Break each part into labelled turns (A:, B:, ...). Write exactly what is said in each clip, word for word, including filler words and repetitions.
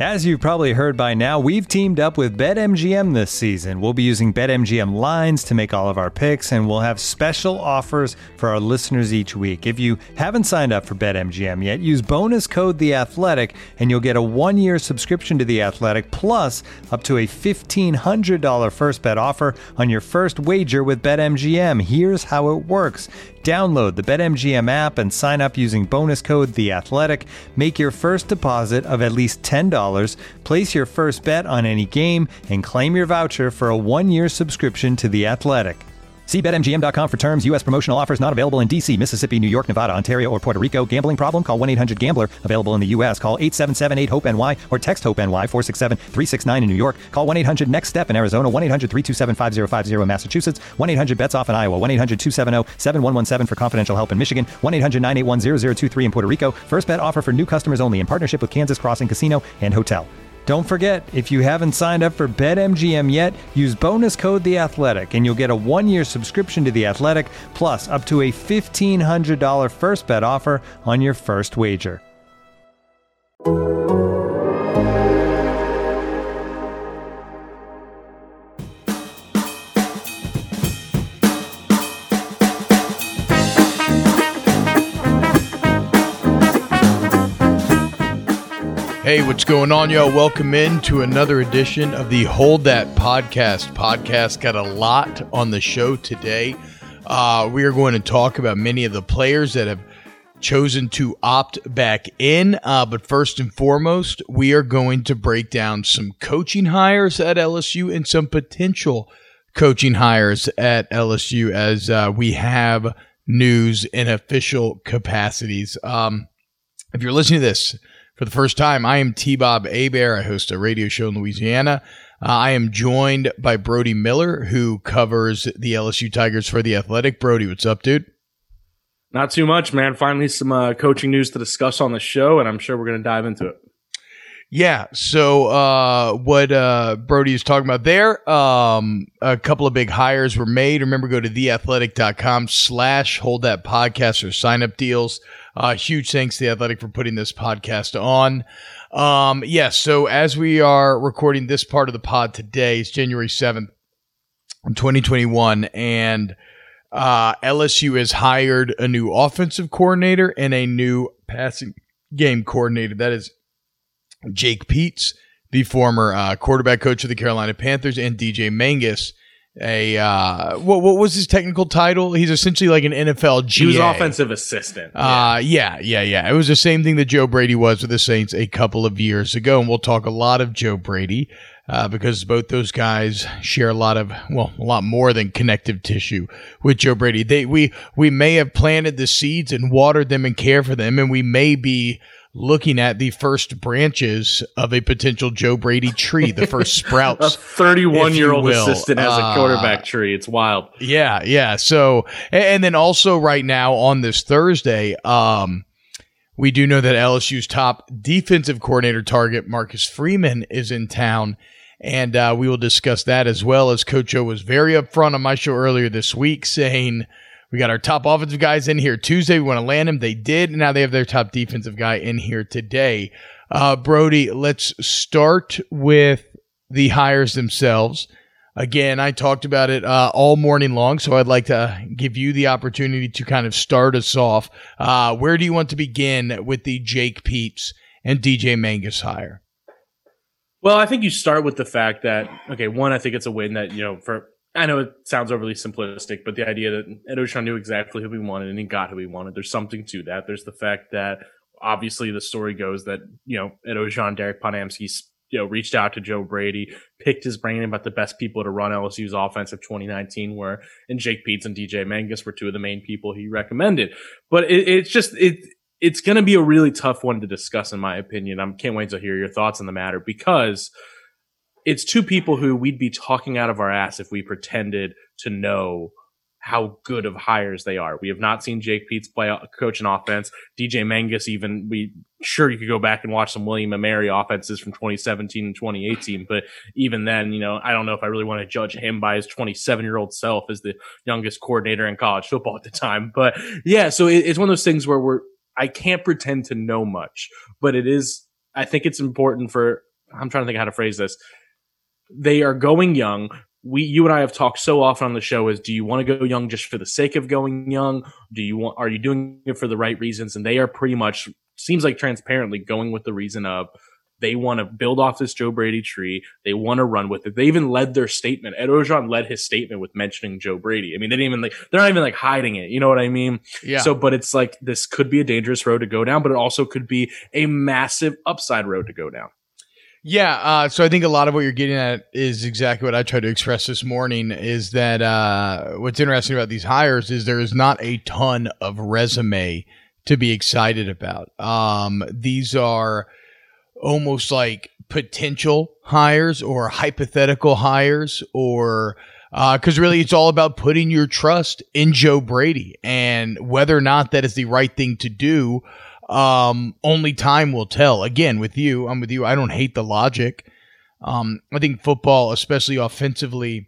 A: As you've probably heard by now, we've teamed up with BetMGM this season. We'll be using BetMGM lines to make all of our picks, and we'll have special offers for our listeners each week. If you haven't signed up for BetMGM yet, use bonus code The Athletic, and you'll get a one-year subscription to The Athletic, plus up to a fifteen hundred dollars first bet offer on your first wager with BetMGM. Here's how it works. Download the BetMGM app and sign up using bonus code The Athletic. Make your first deposit of at least ten dollars, place your first bet on any game, and claim your voucher for a one-year subscription to The Athletic. See Bet M G M dot com for terms. U S promotional offers not available in D C, Mississippi, New York, Nevada, Ontario, or Puerto Rico. Gambling problem? Call one eight hundred gambler. Available in the U S. Call eight seven seven eight hope N Y or text HOPE-NY four six seven three six nine in New York. Call one eight hundred next step in Arizona. one eight hundred three two seven five zero five zero in Massachusetts. one eight hundred bets off in Iowa. one eight hundred two seven zero seven one one seven for confidential help in Michigan. one eight hundred nine eight one zero zero two three in Puerto Rico. First bet offer for new customers only in partnership with Kansas Crossing Casino and Hotel. Don't forget, if you haven't signed up for BetMGM yet, use bonus code The Athletic, and you'll get a one-year subscription to The Athletic, plus up to a fifteen hundred dollars first bet offer on your first wager.
B: Hey, what's going on, y'all? Welcome in to another edition of the Hold That Podcast. Podcast got a lot on the show today. Uh, we are going to talk about many of the players that have chosen to opt back in. Uh, but first and foremost, we are going to break down some coaching hires at L S U and some potential coaching hires at L S U as uh, we have news in official capacities. Um, if you're listening to this for the first time, I am T-Bob Hebert. I host a radio show in Louisiana. Uh, I am joined by Brody Miller, who covers the L S U Tigers for The Athletic. Brody, what's up, dude?
C: Not too much, man. Finally, some uh, coaching news to discuss on the show, and I'm sure we're going to dive into it.
B: Yeah, so uh, what uh, Brody is talking about there, um, a couple of big hires were made. Remember, go to theathletic.com slash hold that podcast or sign up deals. Uh, huge thanks to The Athletic for putting this podcast on. Um, yes, yeah, so as we are recording this part of the pod today, it's January seventh, twenty twenty-one, and uh, L S U has hired a new offensive coordinator and a new passing game coordinator. That is Jake Peetz, the former uh, quarterback coach of the Carolina Panthers, and D J Mangus, a uh, what what was his technical title? He's essentially like an N F L G A.
C: He was offensive assistant.
B: Uh, yeah, yeah, yeah. It was the same thing that Joe Brady was with the Saints a couple of years ago, and we'll talk a lot of Joe Brady uh, because both those guys share a lot of, well, a lot more than connective tissue with Joe Brady. They we we may have planted the seeds and watered them and cared for them, and we may be looking at the first branches of a potential Joe Brady tree, the first sprouts.
C: A thirty-one-year-old assistant as a quarterback uh, tree. It's wild.
B: Yeah, yeah. So, and then also right now on this Thursday, um, we do know that L S U's top defensive coordinator target, Marcus Freeman, is in town, and uh, we will discuss that as well, as Coach O was very upfront on my show earlier this week saying, we got our top offensive guys in here Tuesday. We want to land them. They did. And now they have their top defensive guy in here today. Uh, Brody, let's start with the hires themselves. Again, I talked about it uh, all morning long, so I'd like to give you the opportunity to kind of start us off. Uh, where do you want to begin with the Jake Peetz and D J Mangus hire?
C: Well, I think you start with the fact that, okay, one, I think it's a win that, you know, for I know it sounds overly simplistic, but the idea that Ed Orgeron knew exactly who we wanted and he got who we wanted, there's something to that. There's the fact that obviously the story goes that, you know, Ed Orgeron, Derek Ponamsky, you know, reached out to Joe Brady, picked his brain about the best people to run L S U's offense of twenty nineteen, where and Jake Peetz and D J Mangus were two of the main people he recommended. But it, it's just it it's going to be a really tough one to discuss, in my opinion. I can't wait to hear your thoughts on the matter, because it's two people who we'd be talking out of our ass if we pretended to know how good of hires they are. We have not seen Jake Peetz play coach an offense. D J Mangus, even we sure you could go back and watch some William and Mary offenses from twenty seventeen and twenty eighteen, but even then, you know, I don't know if I really want to judge him by his twenty-seven year old self as the youngest coordinator in college football at the time. But yeah, so it, it's one of those things where we're I can't pretend to know much, but it is. I think it's important for I'm trying to think how to phrase this. They are going young. We, you and I have talked so often on the show is, do you want to go young just for the sake of going young? Do you want, are you doing it for the right reasons? And they are pretty much, seems like transparently going with the reason of they want to build off this Joe Brady tree. They want to run with it. They even led their statement. Ed Orgeron led his statement with mentioning Joe Brady. I mean, they didn't even like, they're not even like hiding it. You know what I mean?
B: Yeah.
C: So, but it's like, this could be a dangerous road to go down, but it also could be a massive upside road to go down.
B: Yeah, uh, so I think a lot of what you're getting at is exactly what I tried to express this morning, is that uh, what's interesting about these hires is there is not a ton of resume to be excited about. Um, these are almost like potential hires or hypothetical hires, or because uh, really it's all about putting your trust in Joe Brady, and whether or not that is the right thing to do. Um, only time will tell. Again, with you, I'm with you. I don't hate the logic. Um, I think football, especially offensively,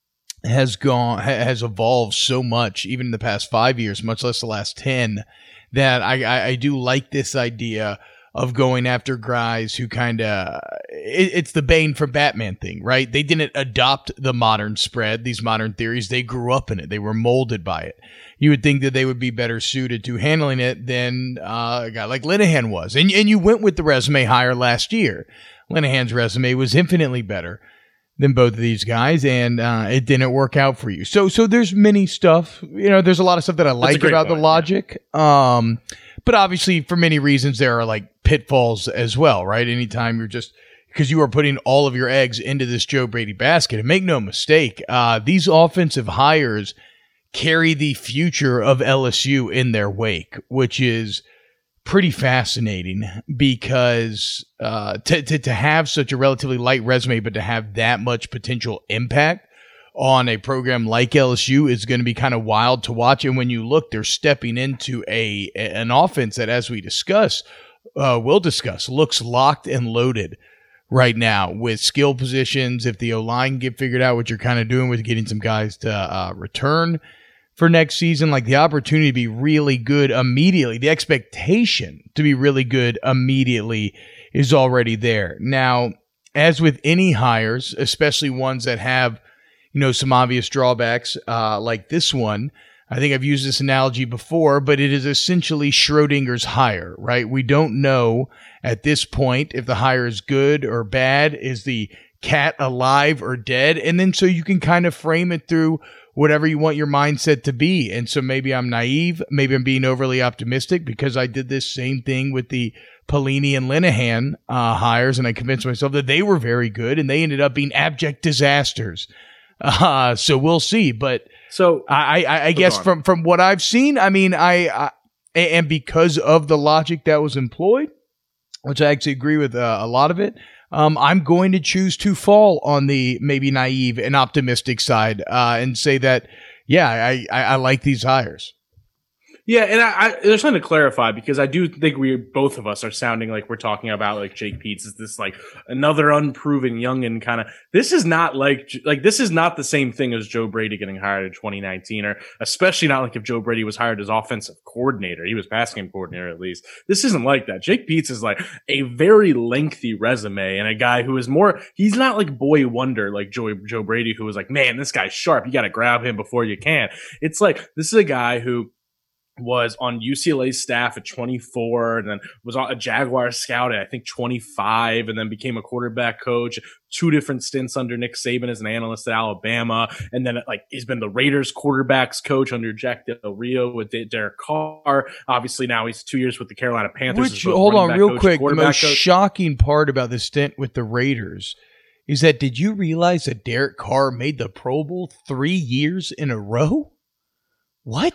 B: has gone, ha- has evolved so much, even in the past five years, much less the last ten, that I, I, I do like this idea of going after guys who kind of, it, it's the Bane from Batman thing, right? They didn't adopt the modern spread, these modern theories. They grew up in it. They were molded by it. You would think that they would be better suited to handling it than uh, a guy like Linehan was. And, and you went with the resume hire last year. Linehan's resume was infinitely better than both of these guys, and uh, it didn't work out for you. So so there's many stuff. You know, there's a lot of stuff that I like about point, the logic. Yeah. Um, but obviously, for many reasons, there are like pitfalls as well, right? Anytime you're just, because you are putting all of your eggs into this Joe Brady basket. And make no mistake, uh, these offensive hires carry the future of L S U in their wake, which is pretty fascinating, because uh, to, to to have such a relatively light resume, but to have that much potential impact on a program like L S U is going to be kind of wild to watch. And when you look, they're stepping into a an offense that, as we discuss, uh, we'll discuss, looks locked and loaded right now with skill positions. If the O-line can get figured out, what you're kind of doing with getting some guys to uh, return for next season, like the opportunity to be really good immediately, the expectation to be really good immediately is already there. Now, as with any hires, especially ones that have, you know, some obvious drawbacks uh, like this one, I think I've used this analogy before, but it is essentially Schrodinger's hire, right? We don't know at this point if the hire is good or bad. Is the cat alive or dead? And then so you can kind of frame it through whatever you want your mindset to be. And so maybe I'm naive, maybe I'm being overly optimistic, because I did this same thing with the Pelini and Linehan uh, hires, and I convinced myself that they were very good, and they ended up being abject disasters. Uh, so we'll see. But
C: so
B: I, I, I guess from, from what I've seen, I mean, I, I and because of the logic that was employed, which I actually agree with uh, a lot of it, Um, I'm going to choose to fall on the maybe naive and optimistic side uh, and say that, yeah, I, I, I like these hires.
C: Yeah, and I, I, there's something to clarify, because I do think we both of us are sounding like we're talking about like Jake Peetz is this like another unproven youngin kind of. This is not like like this is not the same thing as Joe Brady getting hired in twenty nineteen, or especially not like if Joe Brady was hired as offensive coordinator. He was passing game coordinator at least. This isn't like that. Jake Peetz is like a very lengthy resume, and a guy who is more. He's not like boy wonder like Joe Joe Brady, who was like, man, this guy's sharp. You got to grab him before you can. It's like this is a guy who was on U C L A's staff at twenty-four, and then was a Jaguar scout at I think twenty-five, and then became a quarterback coach, two different stints under Nick Saban as an analyst at Alabama, and then like he's been the Raiders quarterbacks coach under Jack Del Rio with Derek Carr. Obviously now he's two years with the Carolina Panthers.
B: Which, hold on real quick, the most coach. shocking part about the stint with the Raiders is that, did you realize that Derek Carr made the Pro Bowl three years in a row? What?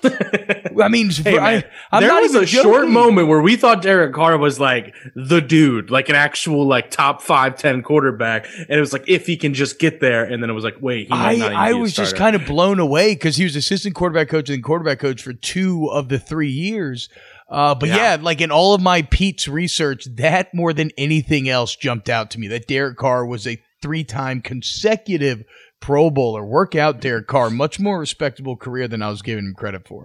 B: I mean,
C: hey,
B: I, I'm
C: there
B: not
C: was
B: even
C: a
B: joking.
C: short moment where we thought Derek Carr was like the dude, like an actual like top five, ten quarterback. And it was like, if he can just get there. And then it was like, wait, he might
B: I,
C: not even
B: I
C: be a
B: was
C: starter.
B: just kind of blown away, because he was assistant quarterback coach and quarterback coach for two of the three years. Uh, but yeah. yeah, like in all of my Pete's research, that more than anything else jumped out to me, that Derek Carr was a three-time consecutive Pro Bowler. Work out, Derek Carr. Much more respectable career than I was giving him credit for.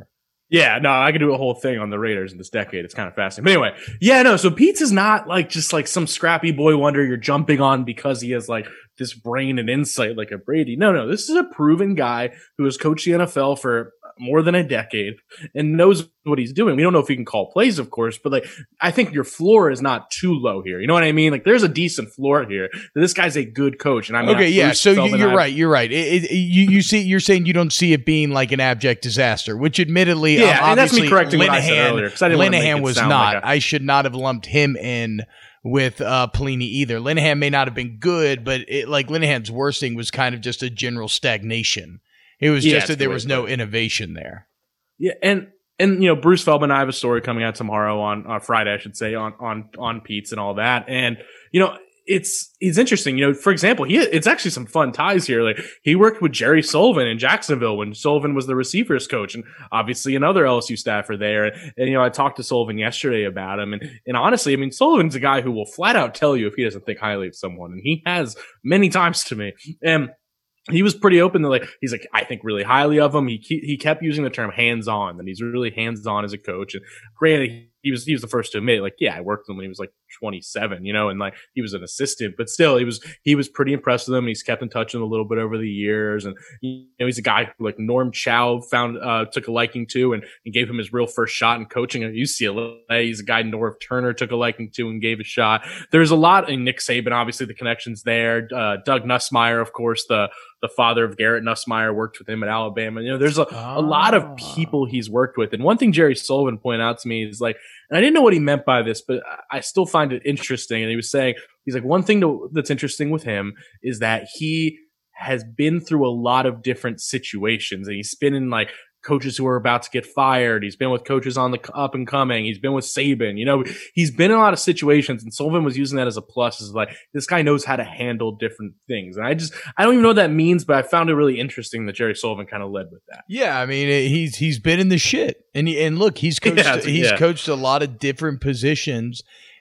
C: Yeah, no, I could do a whole thing on the Raiders in this decade. It's kind of fascinating. But anyway, yeah, no, so Pete's is not like just like some scrappy boy wonder you're jumping on because he has like this brain and insight like a Brady. No, no, this is a proven guy who has coached the N F L for more than a decade and knows what he's doing. We don't know if he can call plays, of course, but like, I think your floor is not too low here. You know what I mean? Like, there's a decent floor here. This guy's a good coach. And I'm
B: okay. Yeah. So you, you're right. You're right. It, it, you, you see, you're saying you don't see it being like an abject disaster, which admittedly,
C: yeah,
B: um,
C: and that's me
B: obviously
C: correcting
B: Linehan,
C: what I said earlier. I didn't
B: Linehan was not,
C: like a-
B: I should not have lumped him in with uh, Pelini either. Linehan may not have been good, but it, like Linehan's worst thing was kind of just a general stagnation. It was
C: yeah,
B: just that there was no innovation there.
C: Yeah, and and you know, Bruce Feldman, I have a story coming out tomorrow on on Friday, I should say, on on on Pete's and all that. And you know, it's it's interesting. You know, for example, he it's actually some fun ties here. Like he worked with Jerry Sullivan in Jacksonville when Sullivan was the receivers coach, and obviously another L S U staffer there. And, and you know, I talked to Sullivan yesterday about him, and and honestly, I mean, Sullivan's a guy who will flat out tell you if he doesn't think highly of someone, and he has many times to me. And he was pretty open to like, he's like, I think really highly of him. He he kept using the term hands on, and he's really hands on as a coach. And granted, he was he was the first to admit, like, yeah, I worked with him when he was like twenty-seven, you know, and like he was an assistant, but still, he was he was pretty impressed with him. And he's kept in touch with him a little bit over the years, and you know, he's a guy who like Norm Chow found uh, took a liking to, and, and gave him his real first shot in coaching at U C L A. He's a guy Norv Turner took a liking to and gave a shot. There's a lot, and Nick Saban, obviously the connections there. Uh, Doug Nussmeier, of course, the the father of Garrett Nussmeier, worked with him at Alabama. You know, there's a,
B: oh.
C: a lot of people he's worked with. And one thing Jerry Sullivan pointed out to me is like, and I didn't know what he meant by this, but I still find it interesting. And he was saying, he's like, one thing to, that's interesting with him is that he has been through a lot of different situations, and he's been in like coaches who are about to get fired. He's been with coaches on the up and coming. He's been with Saban. You know, he's been in a lot of situations, and Sullivan was using that as a plus. Is like, this guy knows how to handle different things. And I just, I don't even know what that means, but I found it really interesting that Jerry Sullivan kind of led with that.
B: Yeah. I mean, he's, he's been in the shit, and he, and look, he's coached,
C: yeah,
B: he's
C: yeah.
B: coached a lot of different positions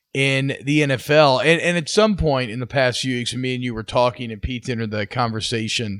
B: in the N F L. And, and at some point in the past few weeks, me and you were talking, and Pete entered the conversation.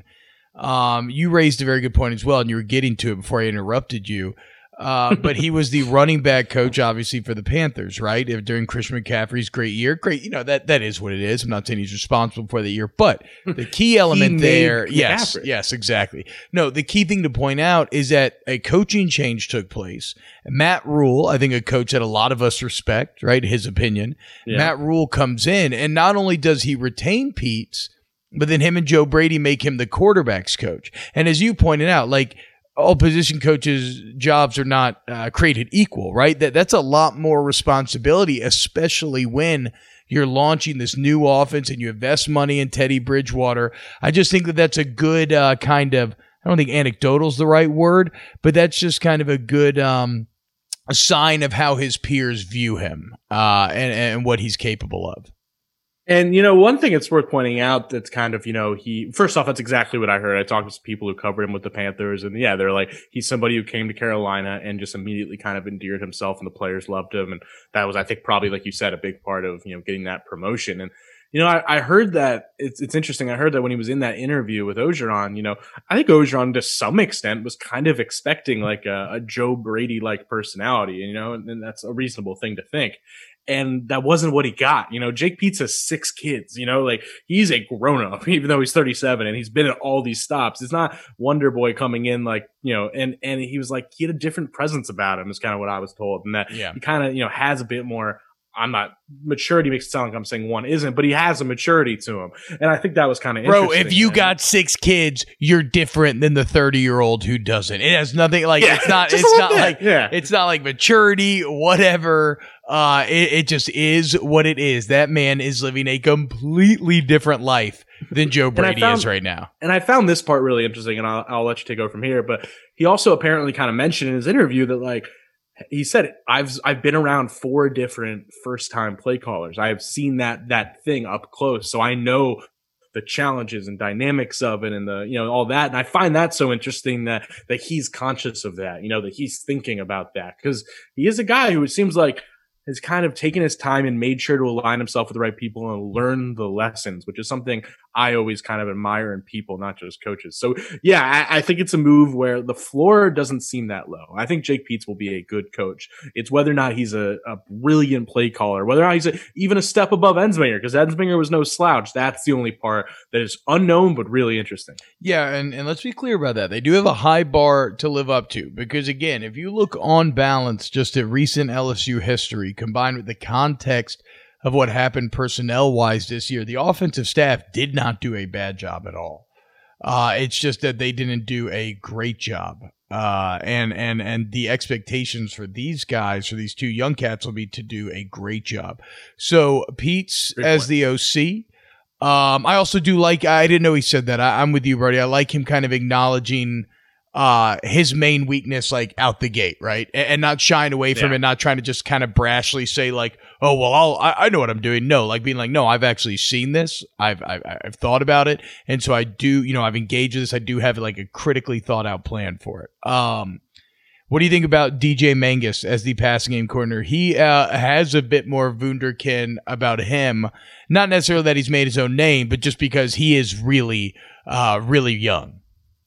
B: Um, you raised a very good point as well, and you were getting to it before I interrupted you. Uh, but he was the running back coach, obviously, for the Panthers, right? If, during Christian McCaffrey's great year. Great, you know, that that is what it is. I'm not saying he's responsible for the year, but the key element there, yes, yes, exactly. No, the key thing to point out is that a coaching change took place. Matt Rule, I think a coach that a lot of us respect, right? His opinion. Yeah. Matt Rule comes in, and not only does he retain Pete's, but then him and Joe Brady make him the quarterback's coach. And as you pointed out, like, all position coaches' jobs are not uh, created equal, right? That That's a lot more responsibility, especially when you're launching this new offense and you invest money in Teddy Bridgewater. I just think that that's a good uh, kind of, I don't think anecdotal is the right word, but that's just kind of a good um, a sign of how his peers view him uh, and, and what he's capable of.
C: And, you know, one thing it's worth pointing out that's kind of, you know, he, first off, that's exactly what I heard. I talked to some people who covered him with the Panthers, and yeah, they're like, he's somebody who came to Carolina and just immediately kind of endeared himself, and the players loved him. And that was, I think, probably, like you said, a big part of, you know, getting that promotion. And, you know, I, I heard that it's, it's interesting. I heard that when he was in that interview with Orgeron, you know, I think Orgeron to some extent was kind of expecting like a, a Joe Brady like personality, you know, and, and that's a reasonable thing to think. And that wasn't what he got. You know, Jake Peetz has six kids, you know, like he's a grown up, even though he's thirty-seven and he's been at all these stops. It's not Wonder Boy coming in like, you know, and, and he was like, he had a different presence about him is kind of what I was told. And that yeah. he kind of, you know, has a bit more, I'm not, maturity makes it sound like I'm saying one isn't, but he has a maturity to him. And I think that was kind of interesting.
B: Bro, if you
C: man.
B: got six kids, you're different than the thirty year old who doesn't. It has nothing like, yeah, it's not, it's not bit. like, yeah. it's not like maturity, whatever. Uh, it, it just is what it is. That man is living a completely different life than Joe Brady found, is right now.
C: And I found this part really interesting, and I'll, I'll let you take over from here. But he also apparently kind of mentioned in his interview that, like, he said, I've I've been around four different first time play callers. I've seen that that thing up close, so I know the challenges and dynamics of it, and the you know all that. And I find that so interesting that that he's conscious of that. You know, that he's thinking about that, because he is a guy who it seems like has kind of taken his time and made sure to align himself with the right people and learn the lessons, which is something I always kind of admire in people, not just coaches. So yeah, I, I think it's a move where the floor doesn't seem that low. I think Jake Peetz will be a good coach. It's whether or not he's a, a brilliant play caller, whether or not he's a, even a step above Ensminger, because Ensminger was no slouch. That's the only part that is unknown, but really interesting.
B: Yeah. And, and let's be clear about that. They do have a high bar to live up to, because again, if you look on balance just at recent L S U history combined with the context of what happened personnel-wise this year, the offensive staff did not do a bad job at all. Uh, it's just that they didn't do a great job. Uh, and, and, and the expectations for these guys, for these two young cats, will be to do a great job. So Peetz as the O C. Um, I also do like, I didn't know he said that. I, I'm with you, Brody. I like him kind of acknowledging uh, his main weakness, like out the gate, right? And, and not shying away from yeah. it, not trying to just kind of brashly say like, oh, well, I'll, I, I know what I'm doing. No, like being like, no, I've actually seen this. I've, I've, I've thought about it. And so I do, you know, I've engaged with this. I do have like a critically thought out plan for it. Um, what do you think about D J Mangus as the passing game coordinator? He uh, has a bit more wunderkind about him. Not necessarily that he's made his own name, but just because he is really, uh, really young.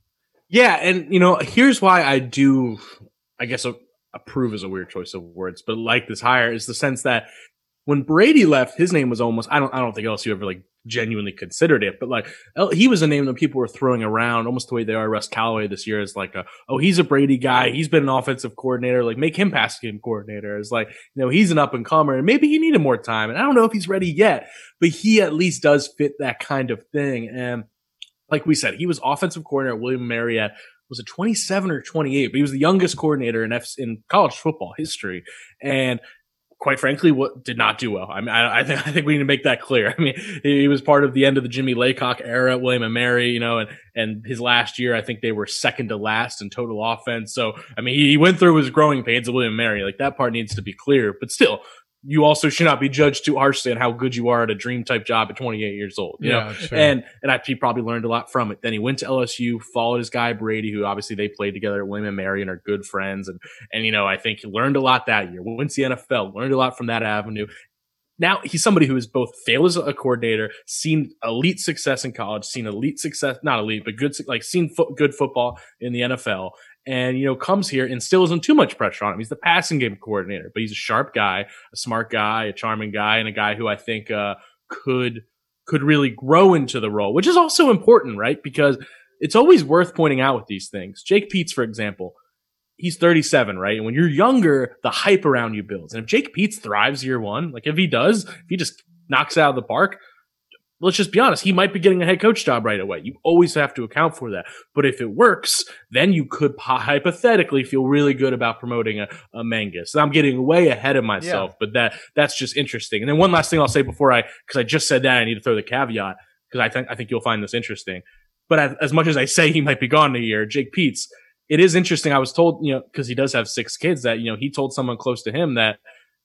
C: Yeah, and, you know, here's why I do, I guess, a, approve is a weird choice of words, but like this hire is the sense that when Brady left, his name was almost, I don't, I don't think L S U ever like genuinely considered it, but like he was a name that people were throwing around almost the way they are Russ Callaway this year is like, a, oh, he's a Brady guy. He's been an offensive coordinator. Like make him pass game coordinator. It's like, you know, he's an up and comer and maybe he needed more time. And I don't know if he's ready yet, but he at least does fit that kind of thing. And like we said, he was offensive coordinator at William and Mary at, was it twenty-seven or twenty-eight? But he was the youngest coordinator in F- in college football history. And quite frankly, what did not do well. I mean, I, I think, I think we need to make that clear. I mean, he was part of the end of the Jimmy Laycock era at William and Mary, you know, and, and his last year, I think they were second to last in total offense. So, I mean, he went through his growing pains at William and Mary. Like that part needs to be clear, but still, you also should not be judged too harshly on how good you are at a dream type job at twenty-eight years old. You
B: yeah,
C: know? And, and I, he probably learned a lot from it. Then he went to L S U, followed his guy Brady, who obviously they played together at William and Mary and are good friends. And, and, you know, I think he learned a lot that year. Went to the N F L, learned a lot from that avenue. Now he's somebody who has both failed as a coordinator, seen elite success in college, seen elite success, not elite, but good, like seen fo- good football in the N F L. And, you know, comes here and still isn't too much pressure on him. He's the passing game coordinator, but he's a sharp guy, a smart guy, a charming guy, and a guy who I think uh, could could really grow into the role, which is also important, right? Because it's always worth pointing out with these things. Jake Peetz, for example, he's thirty-seven, right? And when you're younger, the hype around you builds. And if Jake Peetz thrives year one, like if he does, if he just knocks it out of the park, let's just be honest, he might be getting a head coach job right away. You always have to account for that. But if it works, then you could hypothetically feel really good about promoting a, a Mangus. And I'm getting way ahead of myself, yeah. but that that's just interesting. And then one last thing I'll say before I, because I just said that, I need to throw the caveat, because I think I think you'll find this interesting. But as, as much as I say he might be gone in a year, Jake Peetz, it is interesting. I was told, you know, because he does have six kids, that, you know, he told someone close to him that,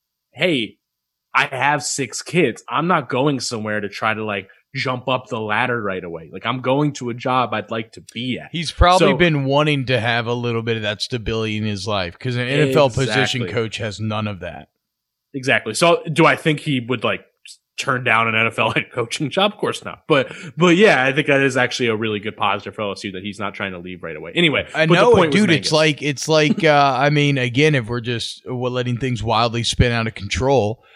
C: hey, I have six kids. I'm not going somewhere to try to like jump up the ladder right away. Like I'm going to a job I'd like to be at.
B: He's probably
C: so,
B: been wanting to have a little bit of that stability in his life, because an N F L exactly. position coach has none of that.
C: Exactly. So do I think he would like turn down an N F L head coaching job? Of course not. But but yeah, I think that is actually a really good positive for L S U that he's not trying to leave right away. Anyway,
B: I know, dude. It's like it's like uh, I mean, again, if we're just we're letting things wildly spin out of control.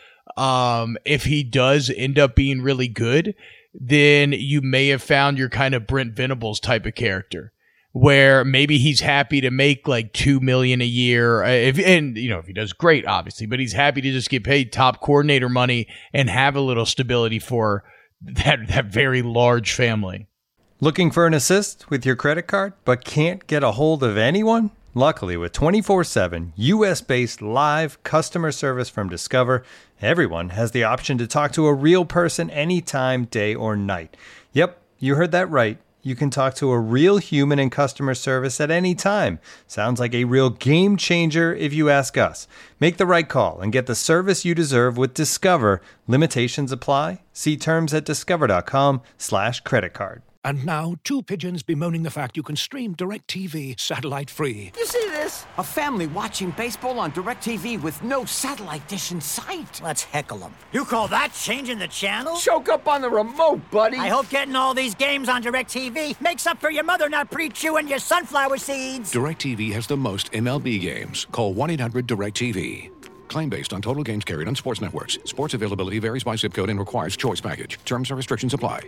B: Um, if he does end up being really good, then you may have found your kind of Brent Venables type of character, where maybe he's happy to make like two million a year. If and you know if he does great, obviously, but he's happy to just get paid top coordinator money and have a little stability for that that very large family.
A: Looking for an assist with your credit card, but can't get a hold of anyone? Luckily, with twenty-four seven U S-based live customer service from Discover, everyone has the option to talk to a real person anytime, day or night. Yep, you heard that right. You can talk to a real human in customer service at any time. Sounds like a real game changer if you ask us. Make the right call and get the service you deserve with Discover. Limitations apply. See terms at discover.com slash credit card.
D: And now, two pigeons bemoaning the fact you can stream DirecTV satellite-free.
E: You see this? A family watching baseball on DirecTV with no satellite dish in sight.
F: Let's heckle them. You call that changing the channel?
E: Choke up on the remote, buddy.
F: I hope getting all these games on DirecTV makes up for your mother not pre-chewing your sunflower seeds.
D: DirecTV has the most M L B games. Call one eight hundred direct T V. Claim based on total games carried on sports networks. Sports availability varies by zip code and requires choice package. Terms and restrictions apply.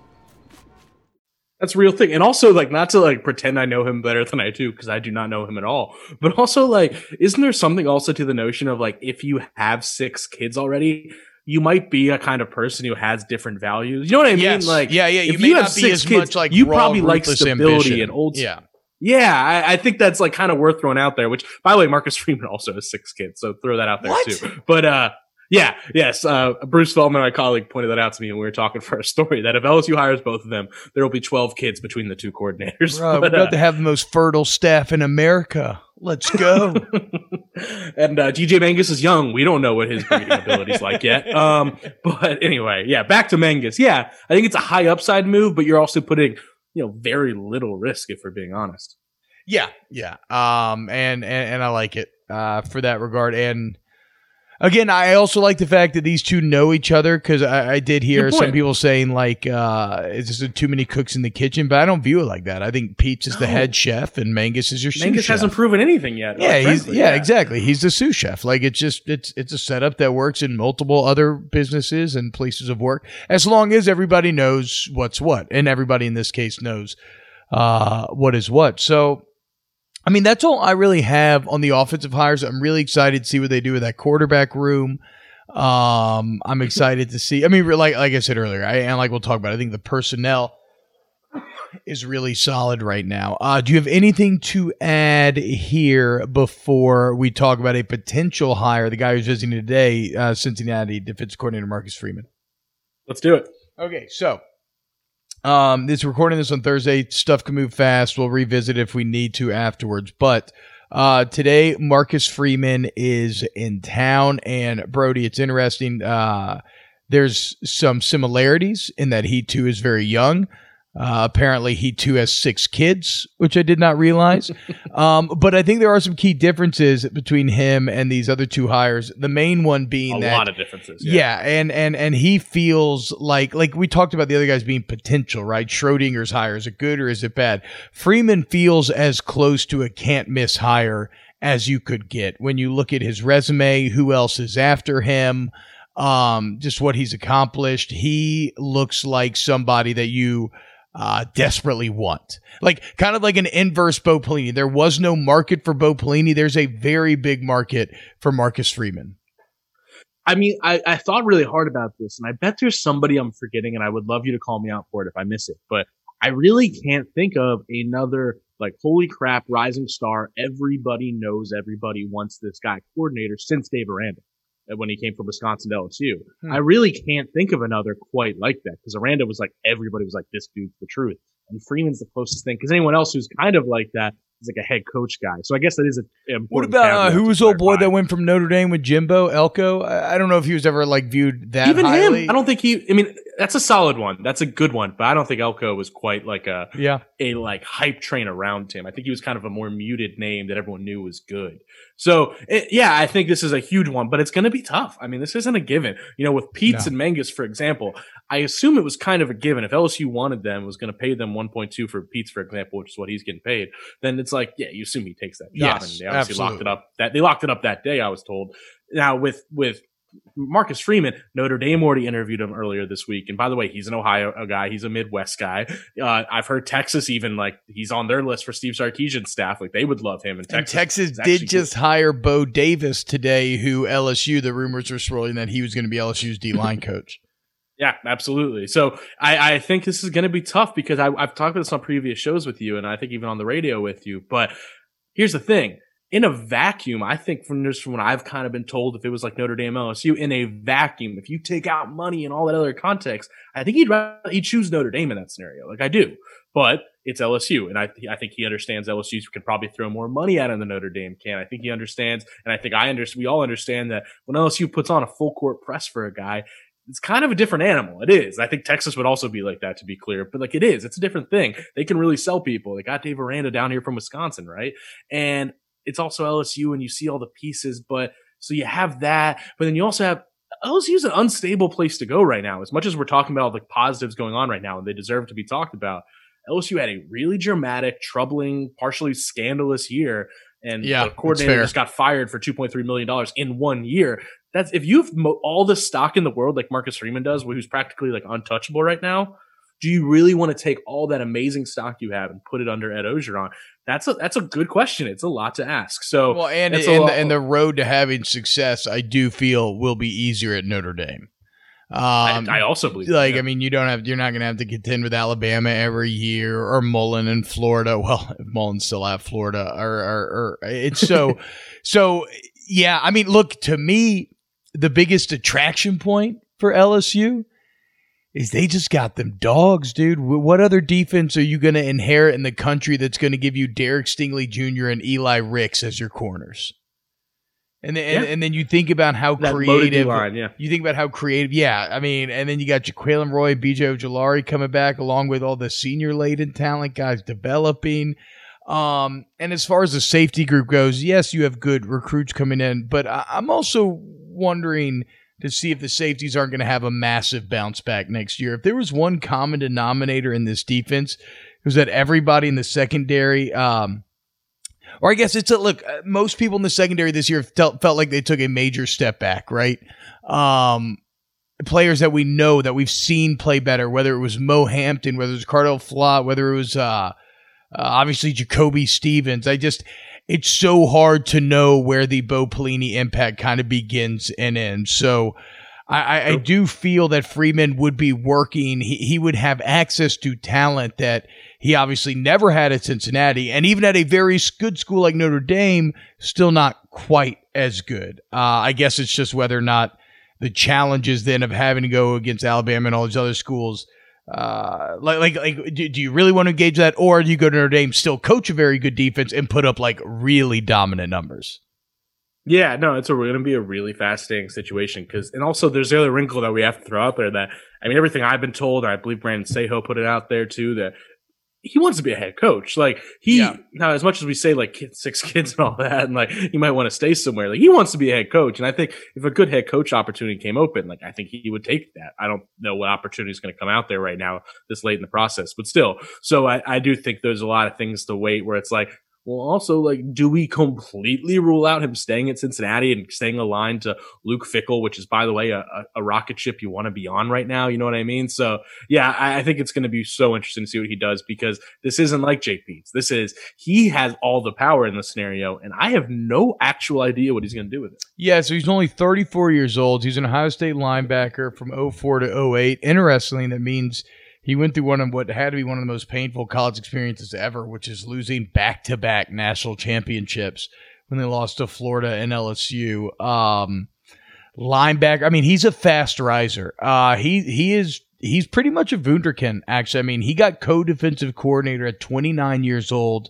C: That's a real thing. And also, like, not to like pretend I know him better than I do, because I do not know him at all. But also, like, isn't there something also to the notion of, like, if you have six kids already, you might be a kind of person who has different values. You know what I mean?
B: Yes.
C: Like,
B: yeah, yeah. You
C: if
B: may
C: you
B: not
C: have
B: be
C: six
B: as
C: kids,
B: much like
C: you
B: raw,
C: probably like
B: ruthless
C: stability
B: ambition.
C: and old.
B: Yeah.
C: Yeah, I, I think that's like kind of worth throwing out there. Which, by the way, Marcus Freeman also has six kids, so throw that out there
E: What?
C: too. But uh, yeah, yes, uh, Bruce Feldman, my colleague, pointed that out to me when we were talking for our story. That if L S U hires both of them, there will be twelve kids between the two coordinators.
B: Bro,
C: but,
B: we're about
C: uh,
B: to have the most fertile staff in America. Let's go.
C: and uh, D J Mangus is young. We don't know what his breeding ability's like yet. Um, but anyway, yeah, back to Mangus. Yeah, I think it's a high upside move, but you're also putting, you know, very little risk if we're being honest.
B: Yeah, yeah. Um, and, and, and I like it, uh, for that regard. And again, I also like the fact that these two know each other, because I, I did hear
C: Good
B: some
C: point.
B: people saying, like, uh, is there too many cooks in the kitchen? But I don't view it like that. I think Pete's is the
C: No.
B: head chef and Mangus is your sous
C: Mangus
B: chef.
C: hasn't proven anything yet.
B: Yeah,
C: like,
B: he's
C: frankly,
B: yeah, exactly. He's the sous chef. Like, it's just it's it's a setup that works in multiple other businesses and places of work, as long as everybody knows what's what, and everybody in this case knows uh, what is what. So, I mean, that's all I really have on the offensive hires. I'm really excited to see what they do with that quarterback room. Um, I'm excited to see. I mean, like like I said earlier, I, and like we'll talk about, I think the personnel is really solid right now. Uh, do you have anything to add here before we talk about a potential hire, the guy who's visiting today, uh, Cincinnati defensive coordinator Marcus Freeman?
C: Let's do it.
B: Okay, so um, this recording this on Thursday. Stuff can move fast. We'll revisit if we need to afterwards. But uh, today, Marcus Freeman is in town, and Brody, it's interesting. Uh, there's some similarities in that he too is very young. Uh, apparently, he too has six kids, which I did not realize. um, but I think there are some key differences between him and these other two hires. The main one being
C: A
B: that,
C: lot of differences.
B: yeah, and and and he feels like like we talked about the other guys being potential, right? Schrodinger's hire, is it good or is it bad? Freeman feels as close to a can't miss hire as you could get when you look at his resume. Who else is after him? Um, just what he's accomplished. He looks like somebody that you uh, desperately want. Like kind of like an inverse Bo Pelini. There was no market for Bo Pelini. There's a very big market for Marcus Freeman.
C: I mean, I, I thought really hard about this, and I bet there's somebody I'm forgetting, and I would love you to call me out for it if I miss it. But I really can't think of another, like, holy crap, rising star. Everybody knows everybody wants this guy coordinator since Dave Aranda when he came from Wisconsin to L S U. Hmm. I really can't think of another quite like that, because Aranda was like, everybody was like, this dude's the truth. And Freeman's the closest thing, because anyone else who's kind of like that is like a head coach guy. So I guess that is an important.
B: What about uh, who was old boy that went from Notre Dame with Jimbo Elko? I, I don't know if he was ever like viewed that
C: even
B: highly.
C: him. I don't think he. I mean, that's a solid one. That's a good one, but I don't think Elko was quite like a
B: yeah
C: a like hype train around him. I think he was kind of a more muted name that everyone knew was good. So it, yeah, I think this is a huge one, but it's going to be tough. I mean, this isn't a given. You know, with Pete's no. and Mangus, for example, I assume it was kind of a given. If L S U wanted them, was going to pay them one point two for Pete's, for example, which is what he's getting paid, then it's like, yeah, you assume he takes that job.
B: Yes,
C: and they obviously
B: absolutely.
C: locked it up that they locked it up that day, I was told. Now with with Marcus Freeman, Notre Dame already interviewed him earlier this week. And by the way, he's an Ohio guy. He's a Midwest guy. Uh, I've heard Texas even, like, he's on their list for Steve Sarkisian's staff. Like, they would love him. And Texas,
B: and Texas did just good. hire Bo Davis today, who L S U, the rumors were swirling that he was going to be L S U's D-line coach.
C: Yeah, absolutely. So I, I think this is going to be tough, because I, I've talked about this on previous shows with you, and I think even on the radio with you. But here's the thing. In a vacuum, I think from just from what I've kind of been told, if it was like Notre Dame, L S U, in a vacuum, if you take out money and all that other context, I think he'd rather, he'd choose Notre Dame in that scenario. Like I do, but it's L S U, and I I think he understands L S U can probably throw more money at him than Notre Dame can. I think he understands, and I think I understand. We all understand that when L S U puts on a full court press for a guy, it's kind of a different animal. It is. I think Texas would also be like that, to be clear, but like it is. It's a different thing. They can really sell people. They got Dave Aranda down here from Wisconsin, right? And it's also L S U, and you see all the pieces, but so you have that, but then you also have L S U is an unstable place to go right now. As much as we're talking about all the positives going on right now, and they deserve to be talked about, L S U had a really dramatic, troubling, partially scandalous year, and
B: yeah,
C: the coordinator just got fired for two point three million dollars in one year. That's if you've mo- all the stock in the world like Marcus Freeman does, who's practically like untouchable right now. Do you really want to take all that amazing stock you have and put it under Ed Orgeron? That's a that's a good question. It's a lot to ask. So,
B: well, and and,
C: lot-
B: the, and the road to having success, I do feel, will be easier at Notre Dame. Um,
C: I, I also believe,
B: like,
C: that.
B: I mean, you don't have, you're not going to have to contend with Alabama every year or Mullen in Florida. Well, if Mullen's still at Florida, or, or, or it's so, so yeah. I mean, look, to me, the biggest attraction point for L S U is they just got them dogs, dude. What other defense are you going to inherit in the country that's going to give you Derek Stingley Junior and Eli Ricks as your corners? And then, yeah. and, and then you think about how
C: that
B: creative
C: line, yeah.
B: you think about how creative. Yeah. I mean, and then you got Jaquelin Roy, B J Ojulari coming back along with all the senior laden talent guys developing. Um, and as far as the safety group goes, yes, you have good recruits coming in, but I, I'm also wondering to see if the safeties aren't going to have a massive bounce back next year. If there was one common denominator in this defense, it was that everybody in the secondary, um, or I guess it's a look, most people in the secondary this year felt, felt like they took a major step back, right? Um, players that we know that we've seen play better, whether it was Mo Hampton, whether it was Cardell Flott, whether it was, uh, uh, obviously Jacoby Stevens. I just, it's so hard to know where the Bo Pelini impact kind of begins and ends. So I, I, I do feel that Freeman would be working. He, he would have access to talent that he obviously never had at Cincinnati, and even at a very good school like Notre Dame, still not quite as good. Uh, I guess it's just whether or not the challenges then of having to go against Alabama and all these other schools, uh, like, like, like, do, do you really want to engage that, or do you go to Notre Dame, still coach a very good defense, and put up like really dominant numbers?
C: Yeah, no, it's going to be a really fascinating situation because, and also there's the other wrinkle that we have to throw out there that, I mean, everything I've been told, I believe Brandon Seho put it out there too, that he wants to be a head coach. Like he, yeah. Now as much as we say like kids, six kids and all that, and like he might want to stay somewhere, like he wants to be a head coach. And I think if a good head coach opportunity came open, like I think he would take that. I don't know what opportunity is going to come out there right now this late in the process, but still. So I, I do think there's a lot of things to wait where it's like, well, also, like, do we completely rule out him staying at Cincinnati and staying aligned to Luke Fickell, which is, by the way, a, a rocket ship you want to be on right now? You know what I mean? So, yeah, I, I think it's going to be so interesting to see what he does because this isn't like Jake Peetz. This is, he has all the power in the scenario, and I have no actual idea what he's going to do with it.
B: Yeah, so he's only thirty-four years old. He's an Ohio State linebacker from oh four to oh eight. Interestingly, that means he went through one of what had to be one of the most painful college experiences ever, which is losing back-to-back national championships when they lost to Florida and L S U. Um, linebacker, I mean, he's a fast riser. Uh, he he is he's pretty much a wunderkind, actually. I mean, he got co-defensive coordinator at twenty-nine years old.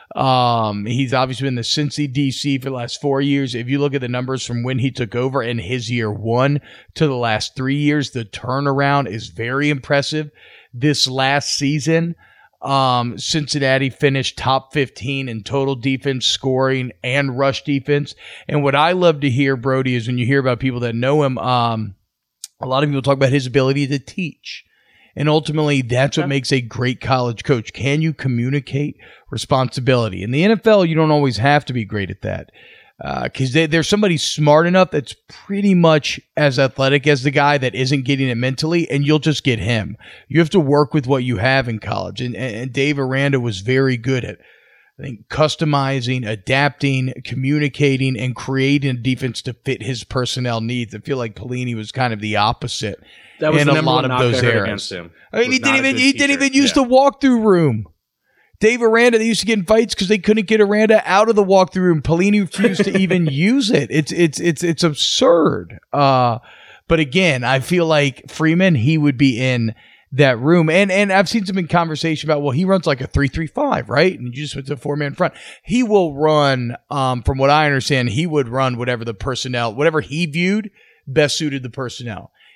B: Um, he's obviously been the Cincy D C for the last four years. If you look at the numbers from when he took over in his year one to the last three years, the turnaround is very impressive. This last season, um, Cincinnati finished top fifteen in total defense scoring and rush defense. And what I love to hear, Brody, is when you hear about people that know him, um, a lot of people talk about his ability to teach. And ultimately, that's what makes a great college coach. Can you communicate responsibility? In the N F L, you don't always have to be great at that. Because uh, there's somebody smart enough that's pretty much as athletic as the guy that isn't getting it mentally, and you'll just get him. You have to work with what you have in college. And, and Dave Aranda was very good at, I think, customizing, adapting, communicating, and creating a defense to fit his personnel needs. I feel like Pelini was kind of the opposite
C: that was
B: in
C: the
B: a lot of those eras.
C: Against him.
B: I mean, he didn't even he didn't even use yeah. the walkthrough room. Dave Aranda, they used to get in fights because they couldn't get Aranda out of the walkthrough room. Pelini refused to even use it. It's it's it's it's absurd. Uh, but again, I feel like Freeman, he would be in that room. And and I've seen some in conversation about, well, he runs like a three three five, right? And you just went to a four-man front. He will run, um, from what I understand, he would run whatever the personnel, whatever he viewed best suited the personnel.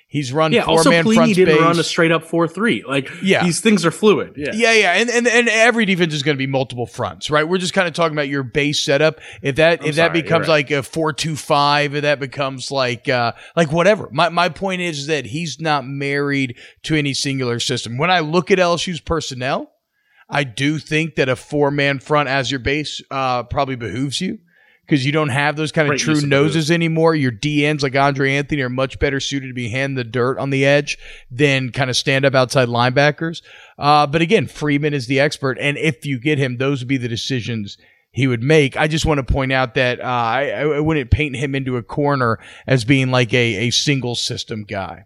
B: He's run
C: yeah,
B: four
C: also
B: man
C: Pelini
B: front
C: didn't
B: space.
C: run a straight up four three. Like,
B: yeah.
C: these things are fluid. Yeah,
B: yeah, yeah. And, and and every defense is going to be multiple fronts, right? We're just kind of talking about your base setup. If that
C: I'm
B: if
C: sorry,
B: that becomes
C: right.
B: like a four two five, if that becomes like uh, like whatever. My my point is that he's not married to any singular system. When I look at L S U's personnel, I do think that a four man front as your base uh, probably behooves you, because you don't have those kind of
C: Great
B: true
C: use of
B: noses
C: the
B: anymore. Your D Ns like Andre Anthony are much better suited to be hand the dirt on the edge than kind of stand up outside linebackers. Uh, but again, Freeman is the expert, and if you get him, those would be the decisions he would make. I just want to point out that uh, I, I wouldn't paint him into a corner as being like a, a single system guy.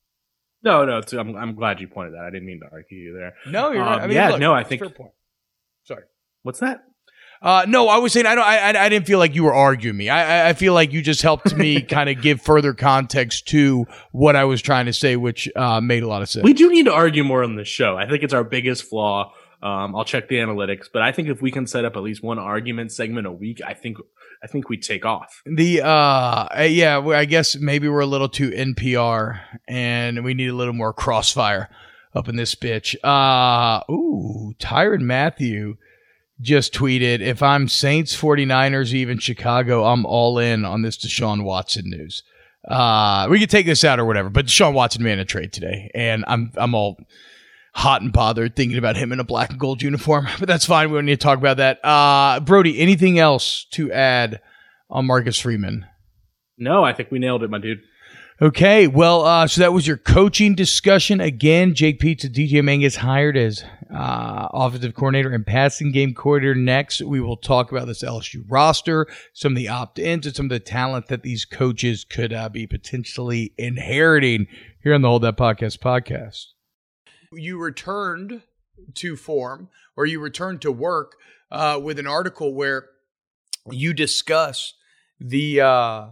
C: No, no, it's, I'm, I'm glad you pointed that. I didn't mean to argue you there.
B: No, you're
C: um,
B: right. I mean,
C: yeah,
B: look,
C: no, I think.
B: fair point. Sorry.
C: What's that?
B: Uh, no, I was saying I don't. I, I I didn't feel like you were arguing me. I I feel like you just helped me kind of give further context to what I was trying to say, which uh, made a lot of sense.
C: We do need to argue more on this show. I think it's our biggest flaw. Um, I'll check the analytics, but I think if we can set up at least one argument segment a week, I think I think we take off.
B: The uh, yeah, well, I guess maybe we're a little too N P R, and we need a little more crossfire up in this bitch. Uh, ooh, Tyrann Mathieu just tweeted, if I'm Saints, 49ers, even Chicago, I'm all in on this Deshaun Watson news. Uh, we could take this out or whatever, but Deshaun Watson made a trade today, and I'm I'm all hot and bothered thinking about him in a black and gold uniform, but that's fine. We don't need to talk about that. Uh, Brody, anything else to add on Marcus Freeman?
C: No, I think we nailed it, my dude.
B: Okay, well, uh, so that was your coaching discussion. Again, Jake Peetz and D J Mangus hired as uh, offensive coordinator and passing game coordinator. Next, we will talk about this L S U roster, some of the opt-ins, and some of the talent that these coaches could uh, be potentially inheriting here on the Hold That Podcast podcast. You returned to form, or you returned to work uh, with an article where you discuss the uh,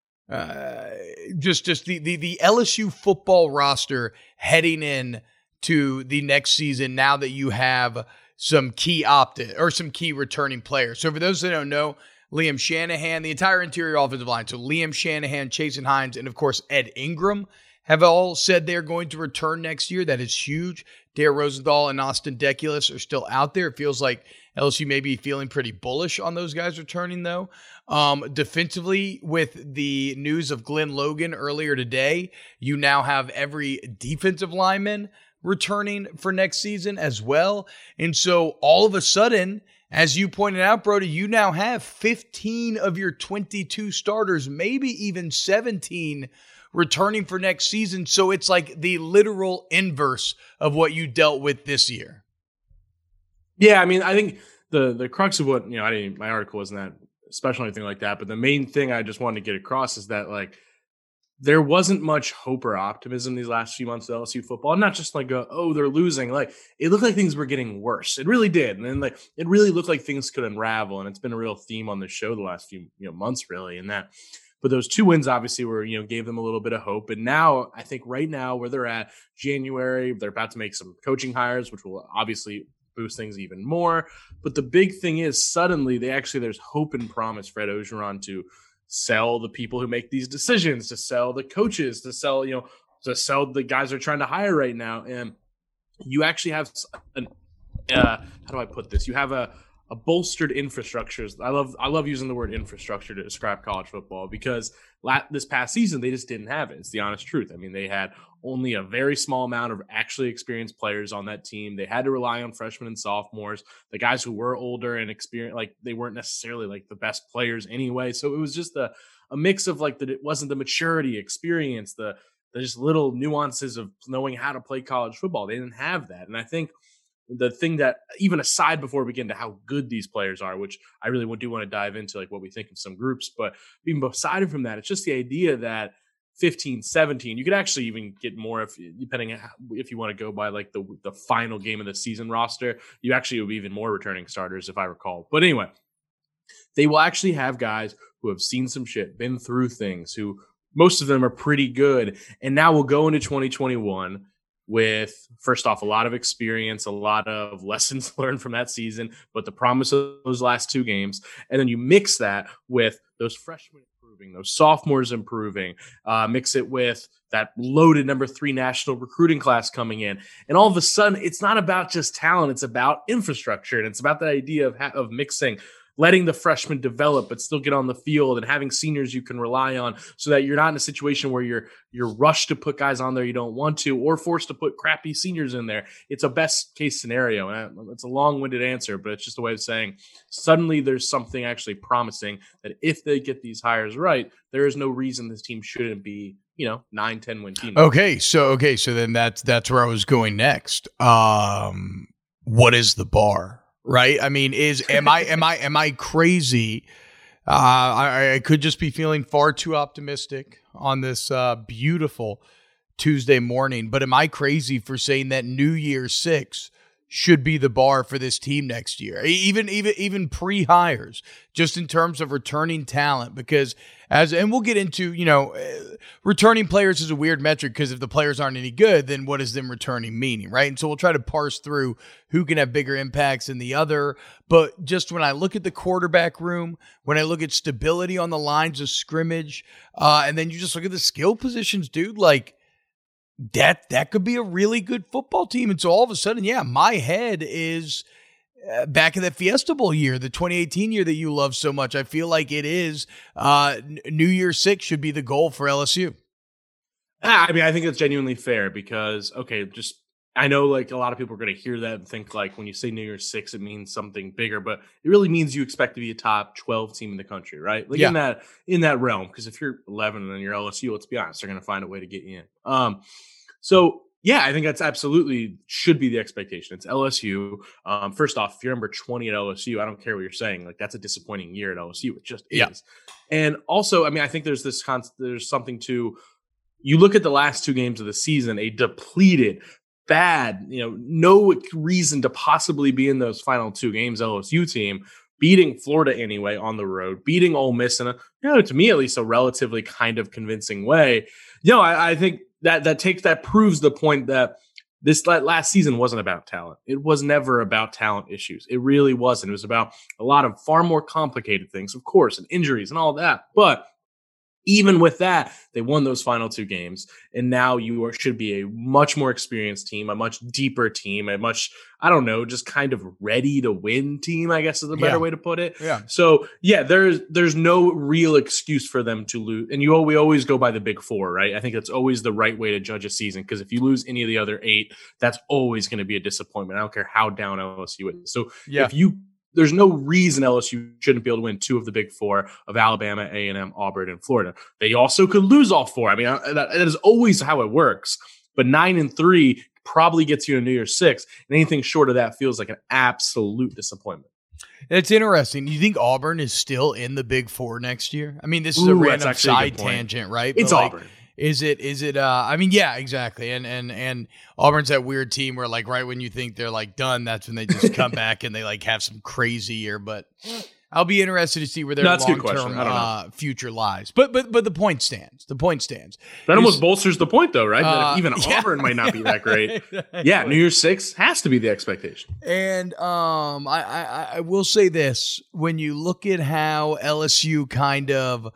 B: uh, just just the, the the L S U football roster heading in to the next season. Now that you have some key opt-in or some key returning players. So for those that don't know, Liam Shanahan, the entire interior offensive line. So Liam Shanahan, Chasen Hines, and of course Ed Ingram have all said they're going to return next year. That is huge. Dare Rosenthal and Austin Deculus are still out there. It feels like L S U may be feeling pretty bullish on those guys returning, though. Um, defensively, with the news of Glenn Logan earlier today, you now have every defensive lineman returning for next season as well. And so all of a sudden, as you pointed out, Brody, you now have fifteen of your twenty-two starters, maybe even seventeen returning for next season. So it's like the literal inverse of what you dealt with this year.
C: Yeah, I mean, I think the the crux of what, you know, I didn't, my article wasn't that special or anything like that, but the main thing I just wanted to get across is that, like, there wasn't much hope or optimism these last few months of L S U football. Not just like, a, oh, they're losing. Like, it looked like things were getting worse. It really did. And then, like, it really looked like things could unravel. And it's been a real theme on the show the last few you know months, really, and that. But those two wins obviously were, you know, gave them a little bit of hope. And now, I think right now where they're at, January, they're about to make some coaching hires, which will obviously boost things even more. But the big thing is, suddenly, they actually, there's hope and promise for Ed Orgeron to sell the people who make these decisions, to sell the coaches, to sell, you know, to sell the guys they're trying to hire right now. And you actually have an, uh, how do I put this? You have a, a bolstered infrastructure. I love, I love using the word infrastructure to describe college football, because la- this past season, they just didn't have it. It's the honest truth. I mean, they had only a very small amount of actually experienced players on that team. They had to rely on freshmen and sophomores, the guys who were older and experienced, like, they weren't necessarily like the best players anyway. So it was just a, a mix of, like, that it wasn't the maturity, experience, the, the just little nuances of knowing how to play college football. They didn't have that. And I think the thing that, even aside before we get into how good these players are, which I really do want to dive into, like, what we think of some groups, but even aside from that, it's just the idea that fifteen, seventeen, you could actually even get more if, depending on how, if you want to go by like the the final game of the season roster, you actually will be even more returning starters, if I recall. But anyway, they will actually have guys who have seen some shit, been through things, who most of them are pretty good, and now we'll go into twenty twenty-one with, first off, a lot of experience, a lot of lessons learned from that season, but the promise of those last two games, and then you mix that with those freshmen improving. improving, those sophomores improving, uh, mix it with that loaded number three national recruiting class coming in. And all of a sudden, it's not about just talent. It's about infrastructure. And it's about the idea of, ha- of mixing, letting the freshmen develop, but still get on the field and having seniors you can rely on so that you're not in a situation where you're you're rushed to put guys on there you don't want to or forced to put crappy seniors in there. It's a best case scenario. And it's a long-winded answer, but it's just a way of saying suddenly there's something actually promising that if they get these hires right, there is no reason this team shouldn't be, you know, nine, ten win team.
B: Okay. So, okay. So then that's, that's where I was going next. Um, what is the bar? Right. I mean, is am I am I am I crazy? Uh, I, I could just be feeling far too optimistic on this uh, beautiful Tuesday morning. But am I crazy for saying that New Year's Six should be the bar for this team next year, even even even pre-hires, just in terms of returning talent? Because as and we'll get into, you know, returning players is a weird metric because if the players aren't any good, then what is them returning meaning, right? And so we'll try to parse through who can have bigger impacts than the other. But just when I look at the quarterback room, when I look at stability on the lines of scrimmage, uh, and then you just look at the skill positions, dude, like, that that could be a really good football team. And so all of a sudden, yeah, my head is uh, back in that Fiesta Bowl year, the twenty eighteen year that you love so much. I feel like it is uh, New Year's Six should be the goal for L S U.
C: I mean, I think that's genuinely fair because, okay, just I know like a lot of people are going to hear that and think like when you say New Year's Six, it means something bigger, but it really means you expect to be a top twelve team in the country, right? Like
B: yeah.
C: in that in that realm. Because if you're eleven and then you're L S U, let's be honest, they're going to find a way to get you in. Um, so yeah, I think that's absolutely should be the expectation. It's L S U. Um, first off, if you're number twenty at L S U, I don't care what you're saying. Like that's a disappointing year at L S U. It just
B: yeah.
C: is. And also, I mean, I think there's this con- there's something to. You look at the last two games of the season, a depleted, bad, you know, no reason to possibly be in those final two games L S U team, beating Florida anyway on the road, beating Ole Miss in a, you know, to me at least a relatively kind of convincing way. You know, I, I think that that takes that proves the point that this last season wasn't about talent. It was never about talent issues. It really wasn't. It was about a lot of far more complicated things, of course, and injuries and all that. But even with that, they won those final two games, and now you are, should be a much more experienced team, a much deeper team, a much, I don't know, just kind of ready to win team, I guess is a better
B: yeah.
C: way to put it.
B: Yeah.
C: So, yeah, there's there's no real excuse for them to lose. And you we always go by the big four, right? I think that's always the right way to judge a season because if you lose any of the other eight, that's always going to be a disappointment. I don't care how down L S U is. So
B: yeah.
C: if you There's no reason L S U shouldn't be able to win two of the big four of Alabama, A and M, Auburn, and Florida. They also could lose all four. I mean, that, that is always how it works. But nine and three probably gets you to New Year's Six, and anything short of that feels like an absolute disappointment.
B: It's interesting. Do you think Auburn is still in the Big Four next year? I mean, this is
C: Ooh,
B: a random
C: a
B: side tangent, right?
C: It's
B: but like,
C: Auburn.
B: Is it, is it, uh, I mean, yeah, exactly. And, and, and Auburn's that weird team where like, right when you think they're like done, that's when they just come back and they like have some crazy year, but I'll be interested to see where their
C: no,
B: long-term uh, future lies. But, but, but the point stands, the point stands.
C: That almost bolsters the point though, right?
B: Uh,
C: that if even
B: yeah.
C: Auburn might not be that great. Yeah. New Year's Six has to be the expectation.
B: And, um, I, I, I will say this, when you look at how L S U kind of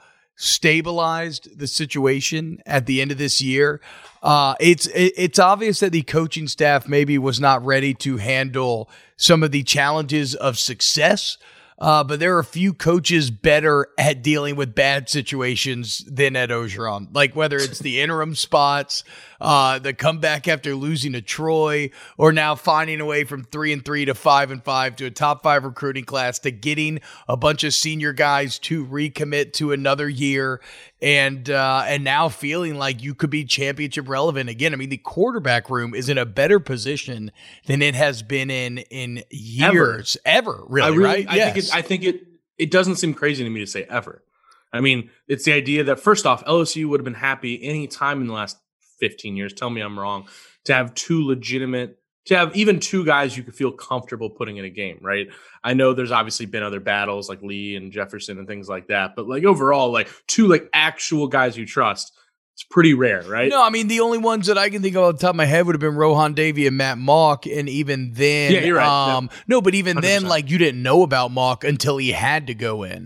B: stabilized the situation at the end of this year, uh, it's it, it's obvious that the coaching staff maybe was not ready to handle some of the challenges of success. Uh, but there are a few coaches better at dealing with bad situations than Ed Orgeron. Like whether it's the interim spots, uh, the comeback after losing to Troy, or now finding a way from three and three to five and five to a top five recruiting class to getting a bunch of senior guys to recommit to another year. And, uh, and now feeling like you could be championship relevant again. I mean, the quarterback room is in a better position than it has been in, in years, ever, ever really,
C: I really,
B: right?
C: I
B: yes.
C: think, it, I think it, it doesn't seem crazy to me to say ever. I mean, it's the idea that first off, L S U would have been happy any time in the last fifteen years. Tell me I'm wrong. To have two legitimate, to have even two guys you could feel comfortable putting in a game, right? I know there's obviously been other battles like Lee and Jefferson and things like that, but like overall, like two like actual guys you trust, it's pretty rare, right?
B: No, I mean, the only ones that I can think of off the top of my head would have been Rohan Davey and Matt Mock, and even then,
C: yeah, you're right.
B: Um,
C: yeah.
B: no, but even
C: one hundred percent.
B: then, like you didn't know about Mock until he had to go in.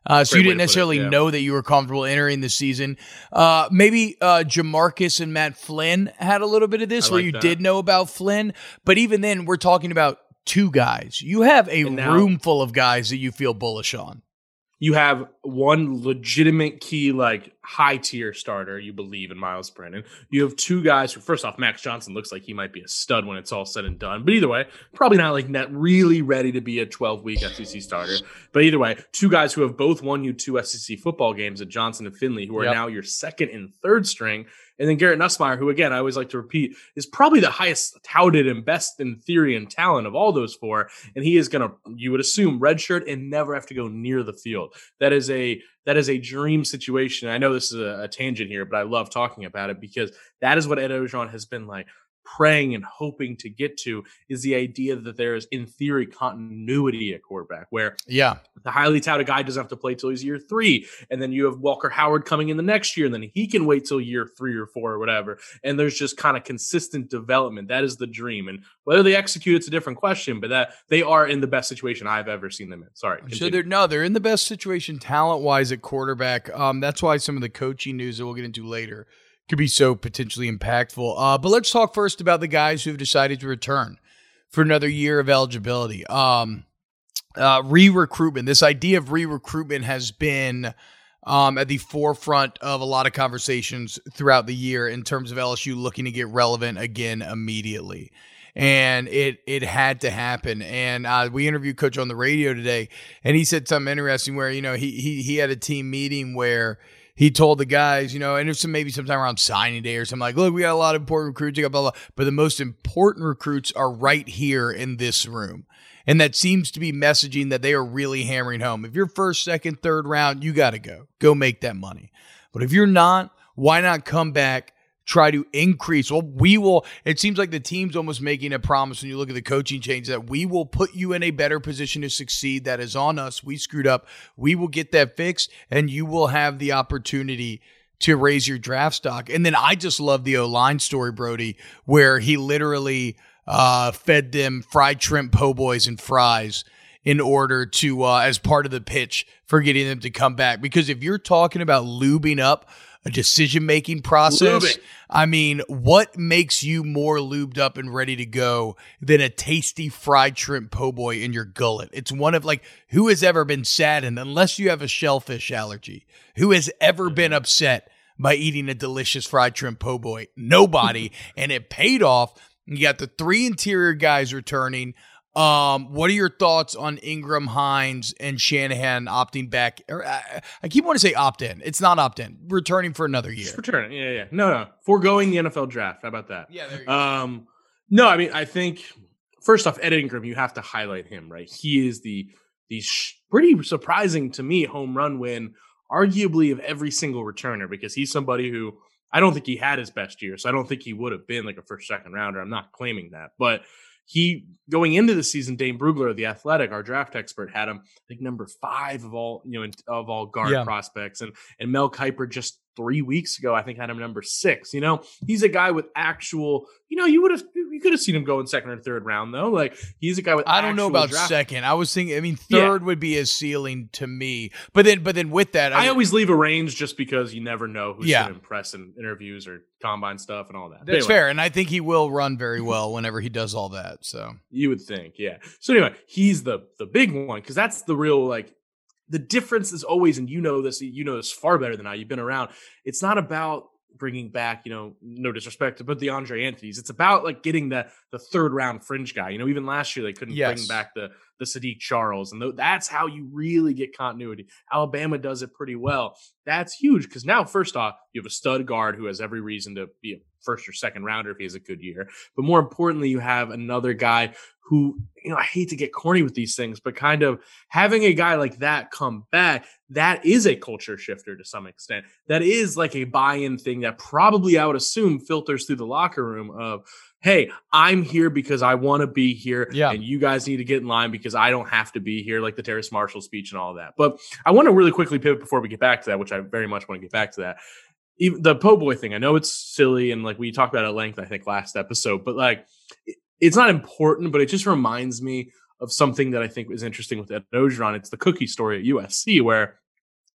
B: Uh, so
C: Great
B: you
C: way
B: didn't
C: to put it,
B: necessarily
C: yeah.
B: know that you were comfortable entering the season. Uh, maybe uh, Jamarcus and Matt Flynn had a little bit of this
C: I
B: where
C: like
B: you
C: that.
B: did know about Flynn. But even then, we're talking about two guys. You have a
C: And now-
B: room full of guys that you feel bullish on.
C: You have one legitimate key, like high tier starter, you believe in Miles Brennan. You have two guys who, first off, Max Johnson looks like he might be a stud when it's all said and done. But either way, probably not like net really ready to be a twelve week S E C starter. But either way, two guys who have both won you two S E C football games at Johnson and Finley, who are
B: Yep.
C: now your second and third string. And then Garrett Nussmeier, who, again, I always like to repeat, is probably the highest touted and best in theory and talent of all those four. And he is going to, you would assume, redshirt and never have to go near the field. That is a that is a dream situation. I know this is a, a tangent here, but I love talking about it because that is what Ed Ogeron has been like praying and hoping to get to, is the idea that there is, in theory, continuity at quarterback, where
B: Yeah.
C: the highly touted guy doesn't have to play till he's year three. And then you have Walker Howard coming in the next year, and then he can wait till year three or four or whatever. And there's just kind of consistent development. That is the dream. And whether they execute, it's a different question, but that they are in the best situation I've ever seen them in. Sorry.
B: So
C: continue.
B: they're no, they're in the best situation talent wise at quarterback. Um, that's why some of the coaching news that we'll get into later could be so potentially impactful. Uh, but let's talk first about the guys who have decided to return for another year of eligibility. Um, uh, re-recruitment. This idea of re-recruitment has been um, at the forefront of a lot of conversations throughout the year in terms of L S U looking to get relevant again immediately. And it it had to happen. And uh, we interviewed Coach on the radio today, and he said something interesting where, you know, he he he had a team meeting where he told the guys, you know, and it's some maybe sometime around signing day or something, like, look, we got a lot of important recruits, we got blah, blah, but the most important recruits are right here in this room. And that seems to be messaging that they are really hammering home. If you're first, second, third round, you got to go. Go make that money. But if you're not, why not come back, try to increase? Well, we will. It seems like the team's almost making a promise when you look at the coaching change that we will put you in a better position to succeed. That is on us. We screwed up. We will get that fixed, and you will have the opportunity to raise your draft stock. And then I just love the O-line story, Brody, where he literally uh, fed them fried shrimp po' boys and fries in order to, uh, as part of the pitch for getting them to come back. Because if you're talking about lubing up a decision-making process,
C: Lubing.
B: I mean, what makes you more lubed up and ready to go than a tasty fried shrimp po' boy in your gullet? It's one of, like, who has ever been saddened, unless you have a shellfish allergy? Who has ever been upset by eating a delicious fried shrimp po' boy? Nobody. And it paid off. You got the three interior guys returning. Um, what are your thoughts on Ingram, Hines, and Shanahan opting back? Or, I, I keep wanting to say opt-in. It's not opt-in. Returning for another year.
C: Just return it. Yeah, yeah. No, no. Foregoing the N F L draft. How about that?
B: Yeah, there you go.
C: Um, no, I mean, I think first off, Ed Ingram, you have to highlight him, right? He is the the sh- pretty surprising to me home run win, arguably of every single returner, because he's somebody who I don't think he had his best year, so I don't think he would have been like a first, second rounder. I'm not claiming that, but he going into the season, Dane Brugler of The Athletic, our draft expert, had him I think number five of all you know of all guard
B: Yeah.
C: prospects, and and Mel Kiper just three weeks ago I think had him number six. You know, he's a guy with actual. You know, you would have you could have seen him go in second or third round though. Like he's a guy with.
B: I don't know
C: actual
B: about
C: draft-
B: second. I was thinking, I mean, third
C: Yeah.
B: would be his ceiling to me. But then, but then with that,
C: I
B: I,
C: always leave a range just because you never know who's
B: Yeah.
C: going to impress in interviews or combine stuff and all that. But
B: that's
C: anyway,
B: fair. And I think he will run very well whenever he does all that. So
C: You would think, yeah. So anyway, he's the the big one because that's the real like the difference is always, and you know this, you know this far better than I. You've been around. It's not about bringing back, you know, no disrespect, but the Andre Anthony's. It's about like getting the the third round fringe guy. You know, even last year they couldn't
B: Yes.
C: bring back the the Sadiq Charles, and th- that's how you really get continuity. Alabama does it pretty well. That's huge because now, first off, you have a stud guard who has every reason to be a first or second rounder if he has a good year. But more importantly, you have another guy who, you know, I hate to get corny with these things, but kind of having a guy like that come back, that is a culture shifter to some extent. That is like a buy-in thing that probably I would assume filters through the locker room of, hey, I'm here because I want to be here.
B: Yeah.
C: And you guys need to get in line because I don't have to be here, like the Terrace Marshall speech and all that. But I want to really quickly pivot before we get back to that, which I very much want to get back to that. Even the po' boy thing, I know it's silly and like we talked about at length, I think last episode, but like it, it's not important, but it just reminds me of something that I think is interesting with Ed Ogeron. It's the cookie story at U S C where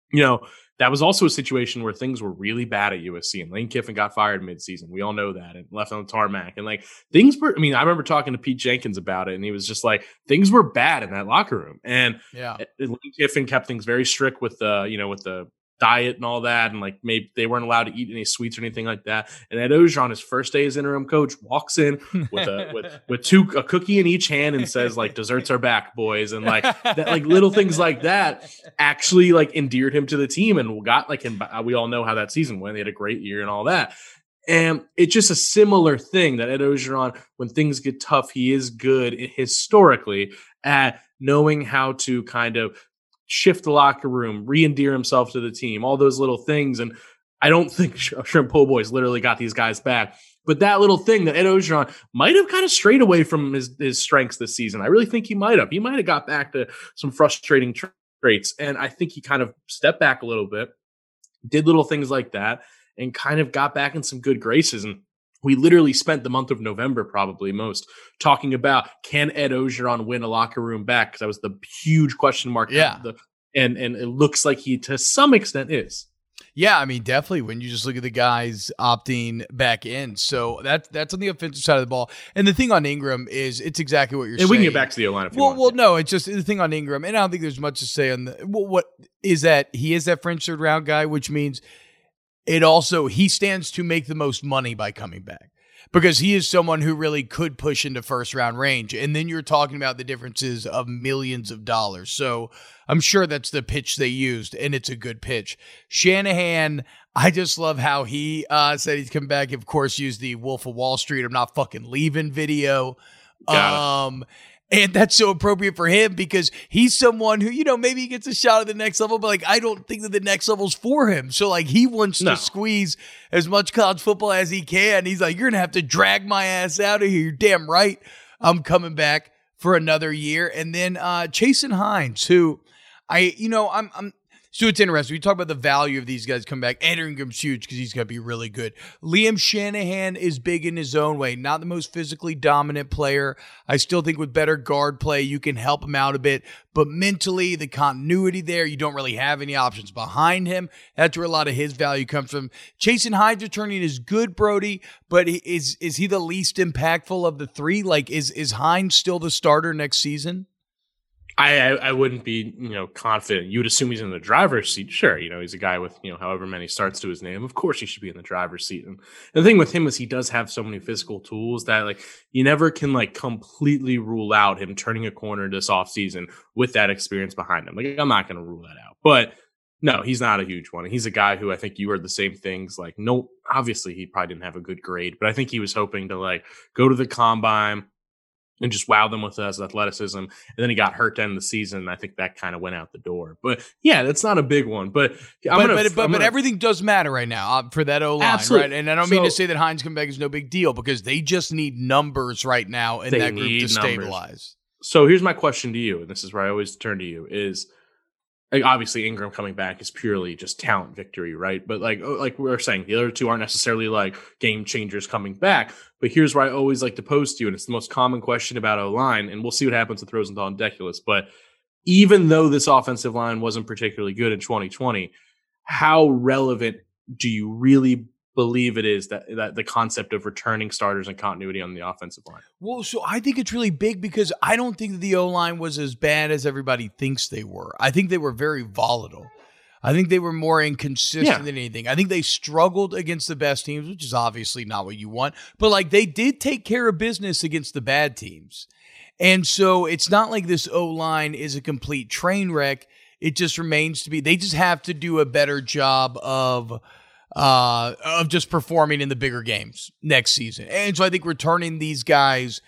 C: you know, that was also a situation where things were really bad at U S C, and Lane Kiffin got fired midseason. We all know that, and left on the tarmac. And like things were, I mean, I remember talking to Pete Jenkins about it, and he was just like, things were bad in that locker room. And
B: yeah,
C: Lane Kiffin kept things very strict with the, you know, with the diet and all that, and like maybe they weren't allowed to eat any sweets or anything like that. And Ed Ogeron, his first day as interim coach, walks in with a with with two a cookie in each hand and says like, desserts are back, boys. And like that, like little things like that actually like endeared him to the team and got like him. We all know how that season went. They had a great year and all that. And it's just a similar thing that Ed Ogeron, when things get tough, he is good historically at knowing how to kind of shift the locker room, re-endear himself to the team, all those little things. And I don't think Shrimp Po' Boys literally got these guys back. But that little thing that Ed Ogeron might have kind of strayed away from his, his strengths this season. I really think he might have. He might have got back to some frustrating tra- traits. And I think he kind of stepped back a little bit, did little things like that, and kind of got back in some good graces. And we literally spent the month of November, probably most, talking about, can Ed Ogeron win a locker room back? Because that was the huge question mark.
B: Yeah.
C: The, and, and it looks like he, to some extent, is.
B: Yeah, I mean, definitely when you just look at the guys opting back in. So that, that's on the offensive side of the ball. And the thing on Ingram is it's exactly what you're
C: and
B: saying.
C: We can get back to the O-line if you
B: well,
C: want.
B: Well, no, it's just the thing on Ingram, and I don't think there's much to say on the well, what is that he is that French third round guy, which means it also, he stands to make the most money by coming back. Because he is someone who really could push into first round range. And then you're talking about the differences of millions of dollars. So I'm sure that's the pitch they used, and it's a good pitch. Shanahan, I just love how he uh, said he's coming back. Of course, used the Wolf of Wall Street, I'm not fucking leaving video.
C: Got
B: Um, and that's so appropriate for him because he's someone who, you know, maybe he gets a shot at the next level, but like, I don't think that the next level's for him. So like, he wants
C: No.
B: to squeeze as much college football as he can. He's like, you're going to have to drag my ass out of here. You're damn right. I'm coming back for another year. And then uh, Chasen Hines, who I, you know, I'm, I'm, so it's interesting. We talk about the value of these guys coming back. Ed Ingram's huge because he's going to be really good. Liam Shanahan is big in his own way. Not the most physically dominant player. I still think with better guard play, you can help him out a bit. But mentally, the continuity there, you don't really have any options behind him. That's where a lot of his value comes from. Chasen Hines returning is good, Brody, but is is he the least impactful of the three? Like, is is Hines still the starter next season?
C: I, I I wouldn't be, you know, confident. You would assume he's in the driver's seat. Sure, you know, he's a guy with, you know, however many starts to his name. Of course he should be in the driver's seat. And the thing with him is he does have so many physical tools that, like, you never can, like, completely rule out him turning a corner this offseason with that experience behind him. Like, I'm not going to rule that out. But, no, he's not a huge one. He's a guy who I think you heard the same things. Like, no, obviously he probably didn't have a good grade, but I think he was hoping to, like, go to the combine and just wow them with his athleticism. And then he got hurt to end the season. And I think that kind of went out the door. But yeah, that's not a big one. But I'm
B: but,
C: gonna,
B: but, but,
C: I'm
B: but
C: gonna,
B: everything does matter right now uh, for that O-line,
C: Absolutely.
B: right? And I don't mean to
C: So-
B: say that Hines coming back is no big deal because they just need numbers right now in
C: They
B: that group
C: need
B: to
C: numbers.
B: stabilize.
C: So here's my question to you, and this is where I always turn to you, is like, obviously Ingram coming back is purely just talent victory, right? But like oh, like we were saying, the other two aren't necessarily like game changers coming back. But here's where I always like to pose to you, and it's the most common question about O-line, and we'll see what happens with Rosenthal and Deculus. But even though this offensive line wasn't particularly good in twenty twenty, how relevant do you really believe it is that, that the concept of returning starters and continuity on the offensive line?
B: Well, so I think it's really big because I don't think that the O-line was as bad as everybody thinks they were. I think they were very volatile. I think they were more inconsistent
C: Yeah.
B: than anything. I think they struggled against the best teams, which is obviously not what you want. But like they did take care of business against the bad teams. And so it's not like this O-line is a complete train wreck. It just remains to be. They just have to do a better job of uh, of just performing in the bigger games next season. And so I think returning these guys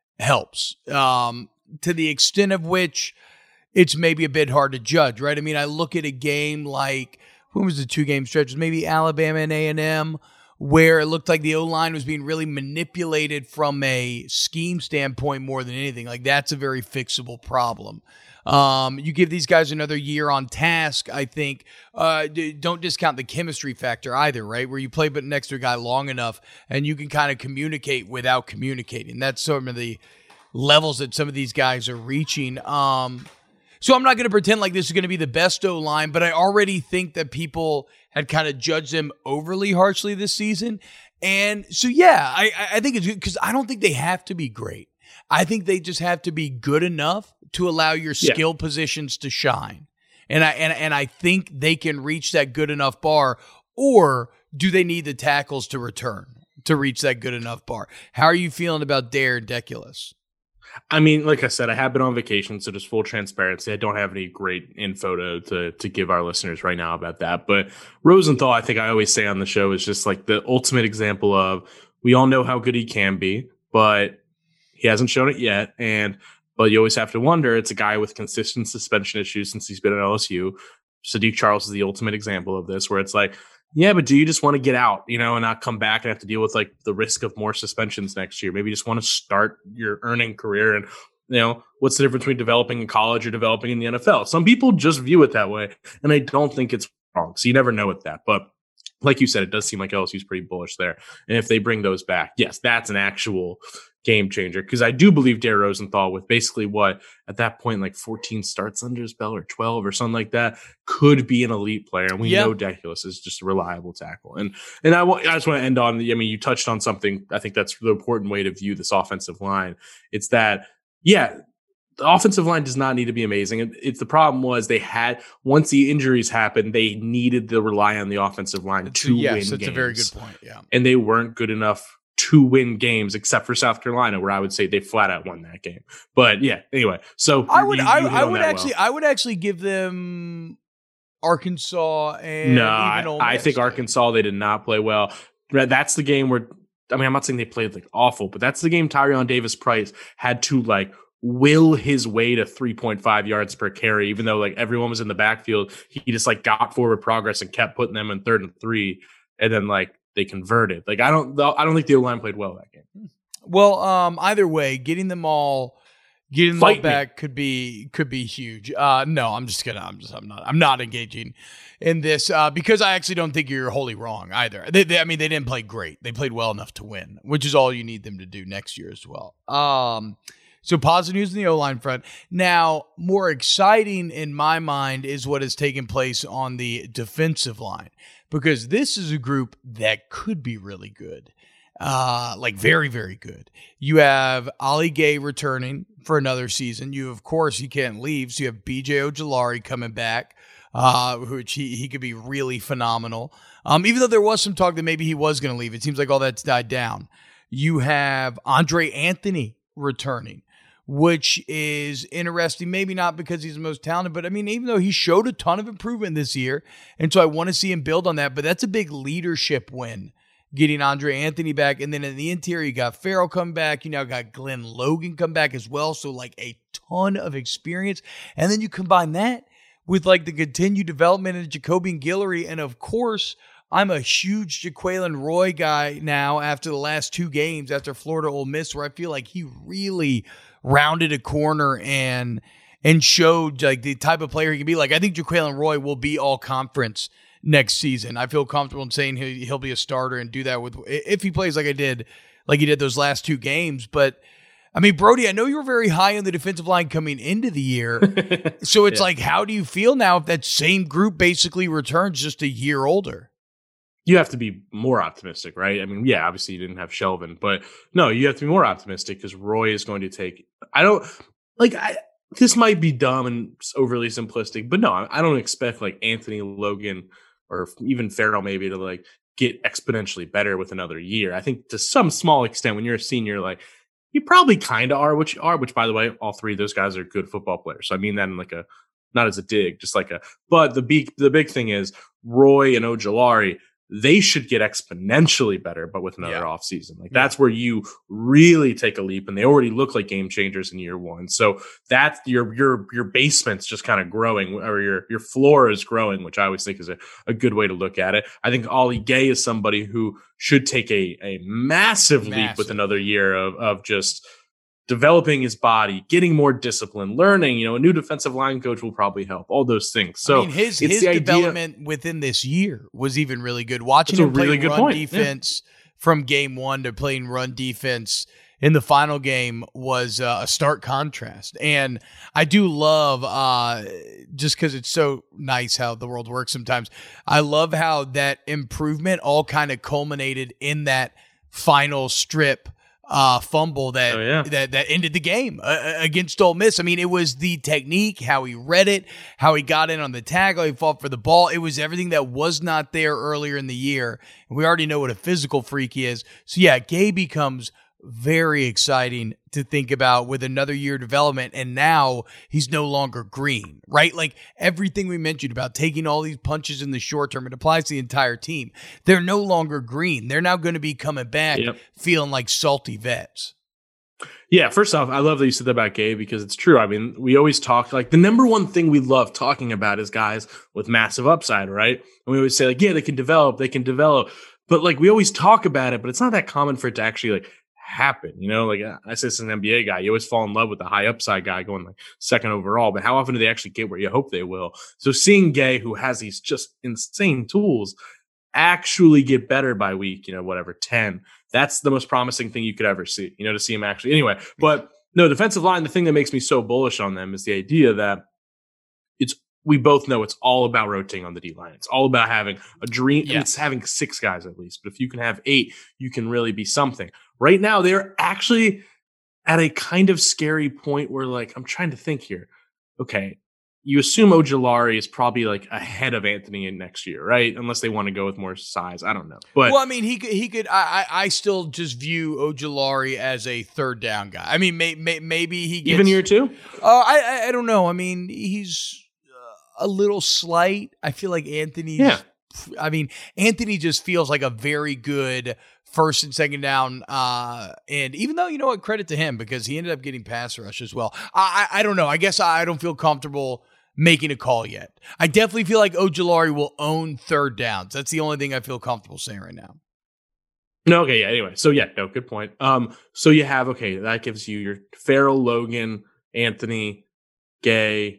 B: helps um, to the extent of which it's maybe a bit hard to judge, right? I mean, I look at a game like, when was the two-game stretch? It was maybe Alabama and A and M, where it looked like the O-line was being really manipulated from a scheme standpoint more than anything. Like, that's a very fixable problem. Um, you give these guys another year on task, I think. Uh, d- don't discount the chemistry factor either, right? Where you play but next to a guy long enough and you can kind of communicate without communicating. That's some of the levels that some of these guys are reaching. Um, So I'm not going to pretend like this is going to be the best O-line, but I already think that people had kind of judged them overly harshly this season. And so, yeah, I, I think it's good because I don't think they have to be great. I think they just have to be good enough to allow your skill yeah. positions to shine. And I and, and I think they can reach that good enough bar, or do they need the tackles to return to reach that good enough bar? How are you feeling about Dare and Deculus?
C: I mean, like I said, I have been on vacation, so just full transparency. I don't have any great info to, to to give our listeners right now about that. But Rosenthal, I think I always say on the show, is just like the ultimate example of, we all know how good he can be, but he hasn't shown it yet. And but you always have to wonder, it's a guy with consistent suspension issues since he's been at L S U. Sadiq Charles is the ultimate example of this, where it's like, yeah, but do you just want to get out, you know, and not come back and have to deal with like the risk of more suspensions next year? Maybe you just want to start your earning career. And, you know, what's the difference between developing in college or developing in the N F L? Some people just view it that way, and I don't think it's wrong. So you never know with that. But like you said, it does seem like L S U's pretty bullish there. And if they bring those back, yes, that's an actual game changer. Because I do believe Dare Rosenthal, with basically what at that point, like fourteen starts under his belt or twelve or something like that, could be an elite player. And we yep. know Deculus is just a reliable tackle. And and I, w- I just want to end on the, I mean, you touched on something. I think that's the important way to view this offensive line. It's that, yeah, the offensive line does not need to be amazing. It, it's the problem was they had, once the injuries happened, they needed to rely on the offensive line to yes, win games. Yes,
B: that's a very good point. Yeah.
C: And they weren't good enough to win games, except for South Carolina, where I would say they flat out won that game. But yeah, anyway, so
B: I would,
C: you, you
B: I, I would actually,
C: well.
B: I would actually give them Arkansas and
C: no,
B: even Ole Miss.
C: I think Arkansas, they did not play well. That's the game where, I mean, I'm not saying they played like awful, but that's the game Tyrion Davis-Price had to like will his way to three point five yards per carry, even though like everyone was in the backfield. He just like got forward progress and kept putting them in third and three, and then like they converted. Like I don't, I don't think the O-line played well that game.
B: Well, um, either way, getting them all, getting them all back
C: me.
B: could be could be huge. Uh, no, I'm just gonna, I'm just, I'm not, I'm not engaging in this uh, because I actually don't think you're wholly wrong either. They, they, I mean, they didn't play great. They played well enough to win, which is all you need them to do next year as well. Um. So positive news in the O-line front. Now, more exciting in my mind is what has taken place on the defensive line, because this is a group that could be really good, uh, like very, very good. You have Ali Gay returning for another season. You, of course, he can't leave. So you have B J Ojulari coming back, uh, which he, he could be really phenomenal. Um, even though there was some talk that maybe he was going to leave. It seems like all that's died down. You have Andre Anthony returning, which is interesting. Maybe not because he's the most talented, but I mean, even though he showed a ton of improvement this year, and so I want to see him build on that, but that's a big leadership win, getting Andre Anthony back. And then in the interior, you got Farrell come back. You now got Glenn Logan come back as well. So like a ton of experience. And then you combine that with like the continued development of Jacobian Guillory. And of course, I'm a huge Jaquelin Roy guy now after the last two games, after Florida Ole Miss, where I feel like he really rounded a corner and and showed like the type of player he can be. Like I think Jaquelin Roy will be all conference next season. I feel comfortable in saying he'll, he'll be a starter and do that with if he plays like I did, like he did those last two games. But I mean, Brody, I know you were very high on the defensive line coming into the year. So it's yeah. like, how do you feel now if that same group basically returns just a year older?
C: You have to be more optimistic, right? I mean, yeah, obviously you didn't have Shelvin, but no, you have to be more optimistic because Roy is going to take, I don't, like, I, this might be dumb and overly simplistic, but no, I don't expect like Anthony Logan or even Farrell maybe to like get exponentially better with another year. I think to some small extent, when you're a senior, like you probably kind of are what you are, which by the way, all three of those guys are good football players. So I mean that in like a, not as a dig, just like a, but the big, the big thing is Roy and Ojulari, they should get exponentially better, but with another yeah. off season. Like yeah. that's where you really take a leap, and they already look like game changers in year one. So that's your your your basement's just kind of growing, or your your floor is growing, which I always think is a, a good way to look at it. I think Ali Gay is somebody who should take a a massive, massive. leap with another year of of just developing his body, getting more discipline, learning. You know, a new defensive line coach will probably help. All those things. So
B: I mean, his his development idea, within this year was even really good. Watching him play really run point. defense yeah. from game one to playing run defense in the final game was uh, a stark contrast. And I do love, uh, just because it's so nice how the world works sometimes, I love how that improvement all kind of culminated in that final strip uh, fumble that,
C: oh, yeah.
B: that that ended the game uh, against Ole Miss. I mean, it was the technique, how he read it, how he got in on the tackle, he fought for the ball. It was everything that was not there earlier in the year. And we already know what a physical freak he is. So, yeah, Gay becomes very exciting to think about with another year of development. And now he's no longer green, right? Like everything we mentioned about taking all these punches in the short term, it applies to the entire team. They're no longer green. They're now going to be coming back yep. feeling like salty vets.
C: Yeah, first off, I love that you said that about Gabe because it's true. I mean, we always talk like the number one thing we love talking about is guys with massive upside, right? And we always say like, yeah, they can develop, they can develop. But like we always talk about it, but it's not that common for it to actually like happen. You know, like I say, as an N B A guy, you always fall in love with the high upside guy going like second overall, but how often do they actually get where you hope they will? So seeing Gay, who has these just insane tools, actually get better by week, you know, whatever, ten, that's the most promising thing you could ever see, you know, to see him actually. Anyway, but no, defensive line, the thing that makes me so bullish on them is the idea that it's, we both know it's all about rotating on the D-line. It's all about having a dream. Yeah. It's having six guys at least. But if you can have eight, you can really be something. Right now, they're actually at a kind of scary point where, like, I'm trying to think here. Okay, you assume Ojulari is probably, like, ahead of Anthony in next year, right? Unless they want to go with more size. I don't know. But
B: well, I mean, he could, he could I, I still just view Ojulari as a third down guy. I mean, may, may, maybe he gets...
C: Even year two?
B: Uh, I, I don't know. I mean, he's... a little slight. I feel like Anthony's,
C: yeah.
B: I mean, Anthony just feels like a very good first and second down. Uh, and even though, you know what, credit to him because he ended up getting pass rush as well. I, I, I don't know. I guess I don't feel comfortable making a call yet. I definitely feel like Ojulari will own third downs. That's the only thing I feel comfortable saying right now.
C: No, okay, yeah, anyway. So, yeah, no, good point. Um, so you have, okay, that gives you your Farrell, Logan, Anthony, Gay,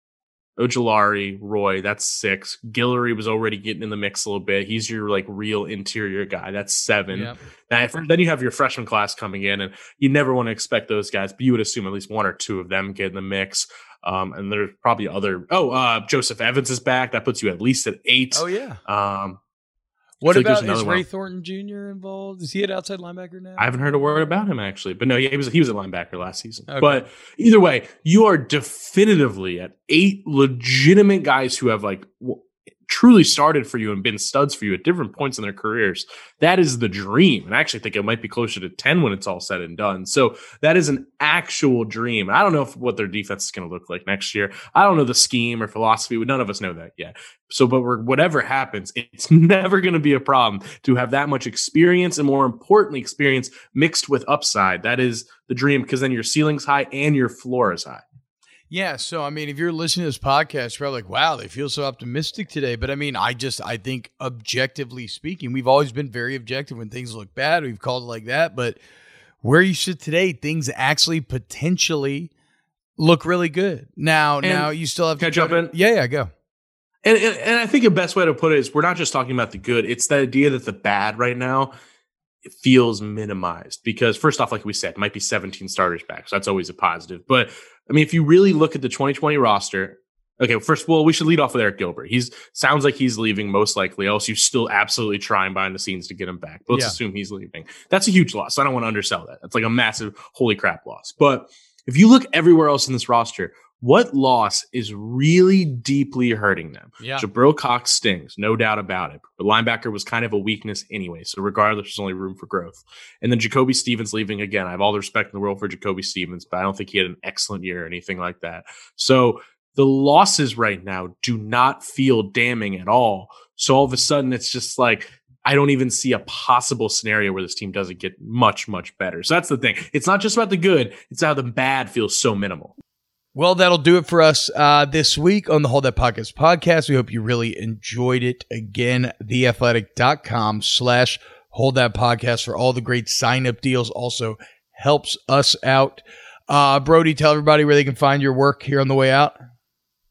C: Ojulari, Roy, that's six. Guillory was already getting in the mix a little bit. He's your like real interior guy. That's seven. Yep. Now, then you have your freshman class coming in, and you never want to expect those guys, but you would assume at least one or two of them get in the mix. Um, and there's probably other. Oh, uh, Joseph Evans is back. That puts you at least at eight.
B: Oh yeah.
C: Um,
B: What about like is Ray one. Thornton Junior involved? Is he at outside linebacker now?
C: I haven't heard a word about him actually, but no, he was he was a linebacker last season. Okay. But either way, you are definitively at eight legitimate guys who have like w- truly started for you and been studs for you at different points in their careers. That is the dream, and I actually think it might be closer to ten when it's all said and done. So that is an actual dream. I don't know if, what their defense is going to look like next year. I don't know the scheme or philosophy. None of us know that yet. So, but we're, whatever happens, it's never going to be a problem to have that much experience and, more importantly, experience mixed with upside. That is the dream because then your ceiling's high and your floor is high.
B: Yeah, so, I mean, if you're listening to this podcast, you're probably like, wow, they feel so optimistic today. But, I mean, I just, I think objectively speaking, we've always been very objective when things look bad. We've called it like that. But where you sit today, things actually potentially look really good. Now, and now you still have
C: can
B: to
C: I jump in?
B: Yeah, yeah, go.
C: And, and and I think the best way to put it is we're not just talking about the good. It's the idea that the bad right now it feels minimized because, first off, like we said, it might be seventeen starters back. So that's always a positive. But, I mean, if you really look at the twenty twenty roster, okay, first of all, we should lead off with Eric Gilbert. He's sounds like he's leaving most likely, else you're still absolutely trying behind the scenes to get him back. But let's yeah. assume he's leaving. That's a huge loss. I don't want to undersell that. That's like a massive holy crap loss. But if you look everywhere else in this roster, what loss is really deeply hurting them?
B: Yeah.
C: Jabril Cox stings, no doubt about it. But linebacker was kind of a weakness anyway, so regardless, there's only room for growth. And then Jacoby Stevens leaving again. I have all the respect in the world for Jacoby Stevens, but I don't think he had an excellent year or anything like that. So the losses right now do not feel damning at all. So all of a sudden, it's just like, I don't even see a possible scenario where this team doesn't get much, much better. So that's the thing. It's not just about the good. It's how the bad feels so minimal.
B: Well, that'll do it for us uh, this week on the Hold That Podcast podcast. We hope you really enjoyed it. Again, theathletic.com slash Hold That Podcast for all the great sign-up deals. Also helps us out. Uh, Brody, tell everybody where they can find your work here on the way out.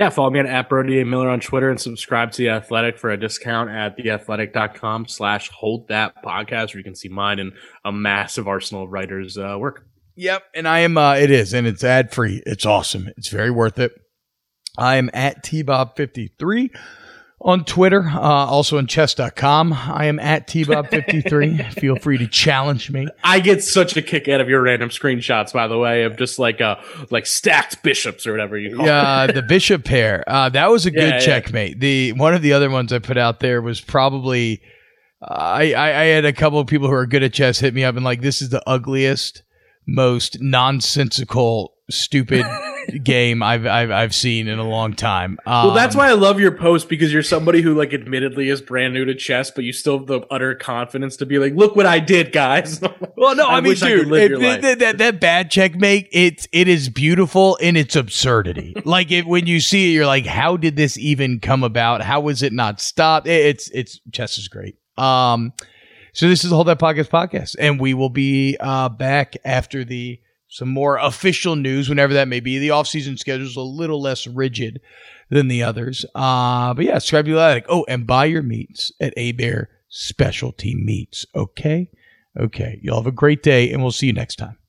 C: Yeah, follow me at Brody A. Miller on Twitter and subscribe to The Athletic for a discount at theathletic.com slash hold that podcast, where you can see mine and a massive arsenal of writers' uh, work.
B: Yep, and I am, uh, it is, and it's ad-free. It's awesome. It's very worth it. I am at T Bob fifty-three on Twitter, uh, also on chess dot com. I am at T Bob fifty-three. Feel free to challenge me.
C: I get such a kick out of your random screenshots, by the way, of just like uh like stacked bishops or whatever you call
B: Yeah,
C: it.
B: the bishop pair. Uh, that was a good
C: Yeah, yeah.
B: checkmate. The one of the other ones I put out there was probably uh, I, I I had a couple of people who are good at chess hit me up and like, this is the ugliest, most nonsensical, stupid game I've, I've I've seen in a long time. Um,
C: Well, that's why I love your post, because you're somebody who, like, admittedly is brand new to chess, but you still have the utter confidence to be like, look what I did, guys.
B: Well, no, I, mean,
C: wish I could
B: dude,
C: live
B: it-
C: your
B: that,
C: life.
B: that that bad checkmate, it's it is beautiful in its absurdity. Like it, when you see it, you're like, how did this even come about? How was it not stopped? It- it's it's chess is great. Um, so this is the Hold That Podcast podcast, and we will be uh back after the some more official news, whenever that may be. The off-season schedule is a little less rigid than the others. Uh, but yeah, subscribe to The Athletic. Oh, and buy your meats at A-Bear Specialty Meats. Okay? Okay. Y'all have a great day, and we'll see you next time.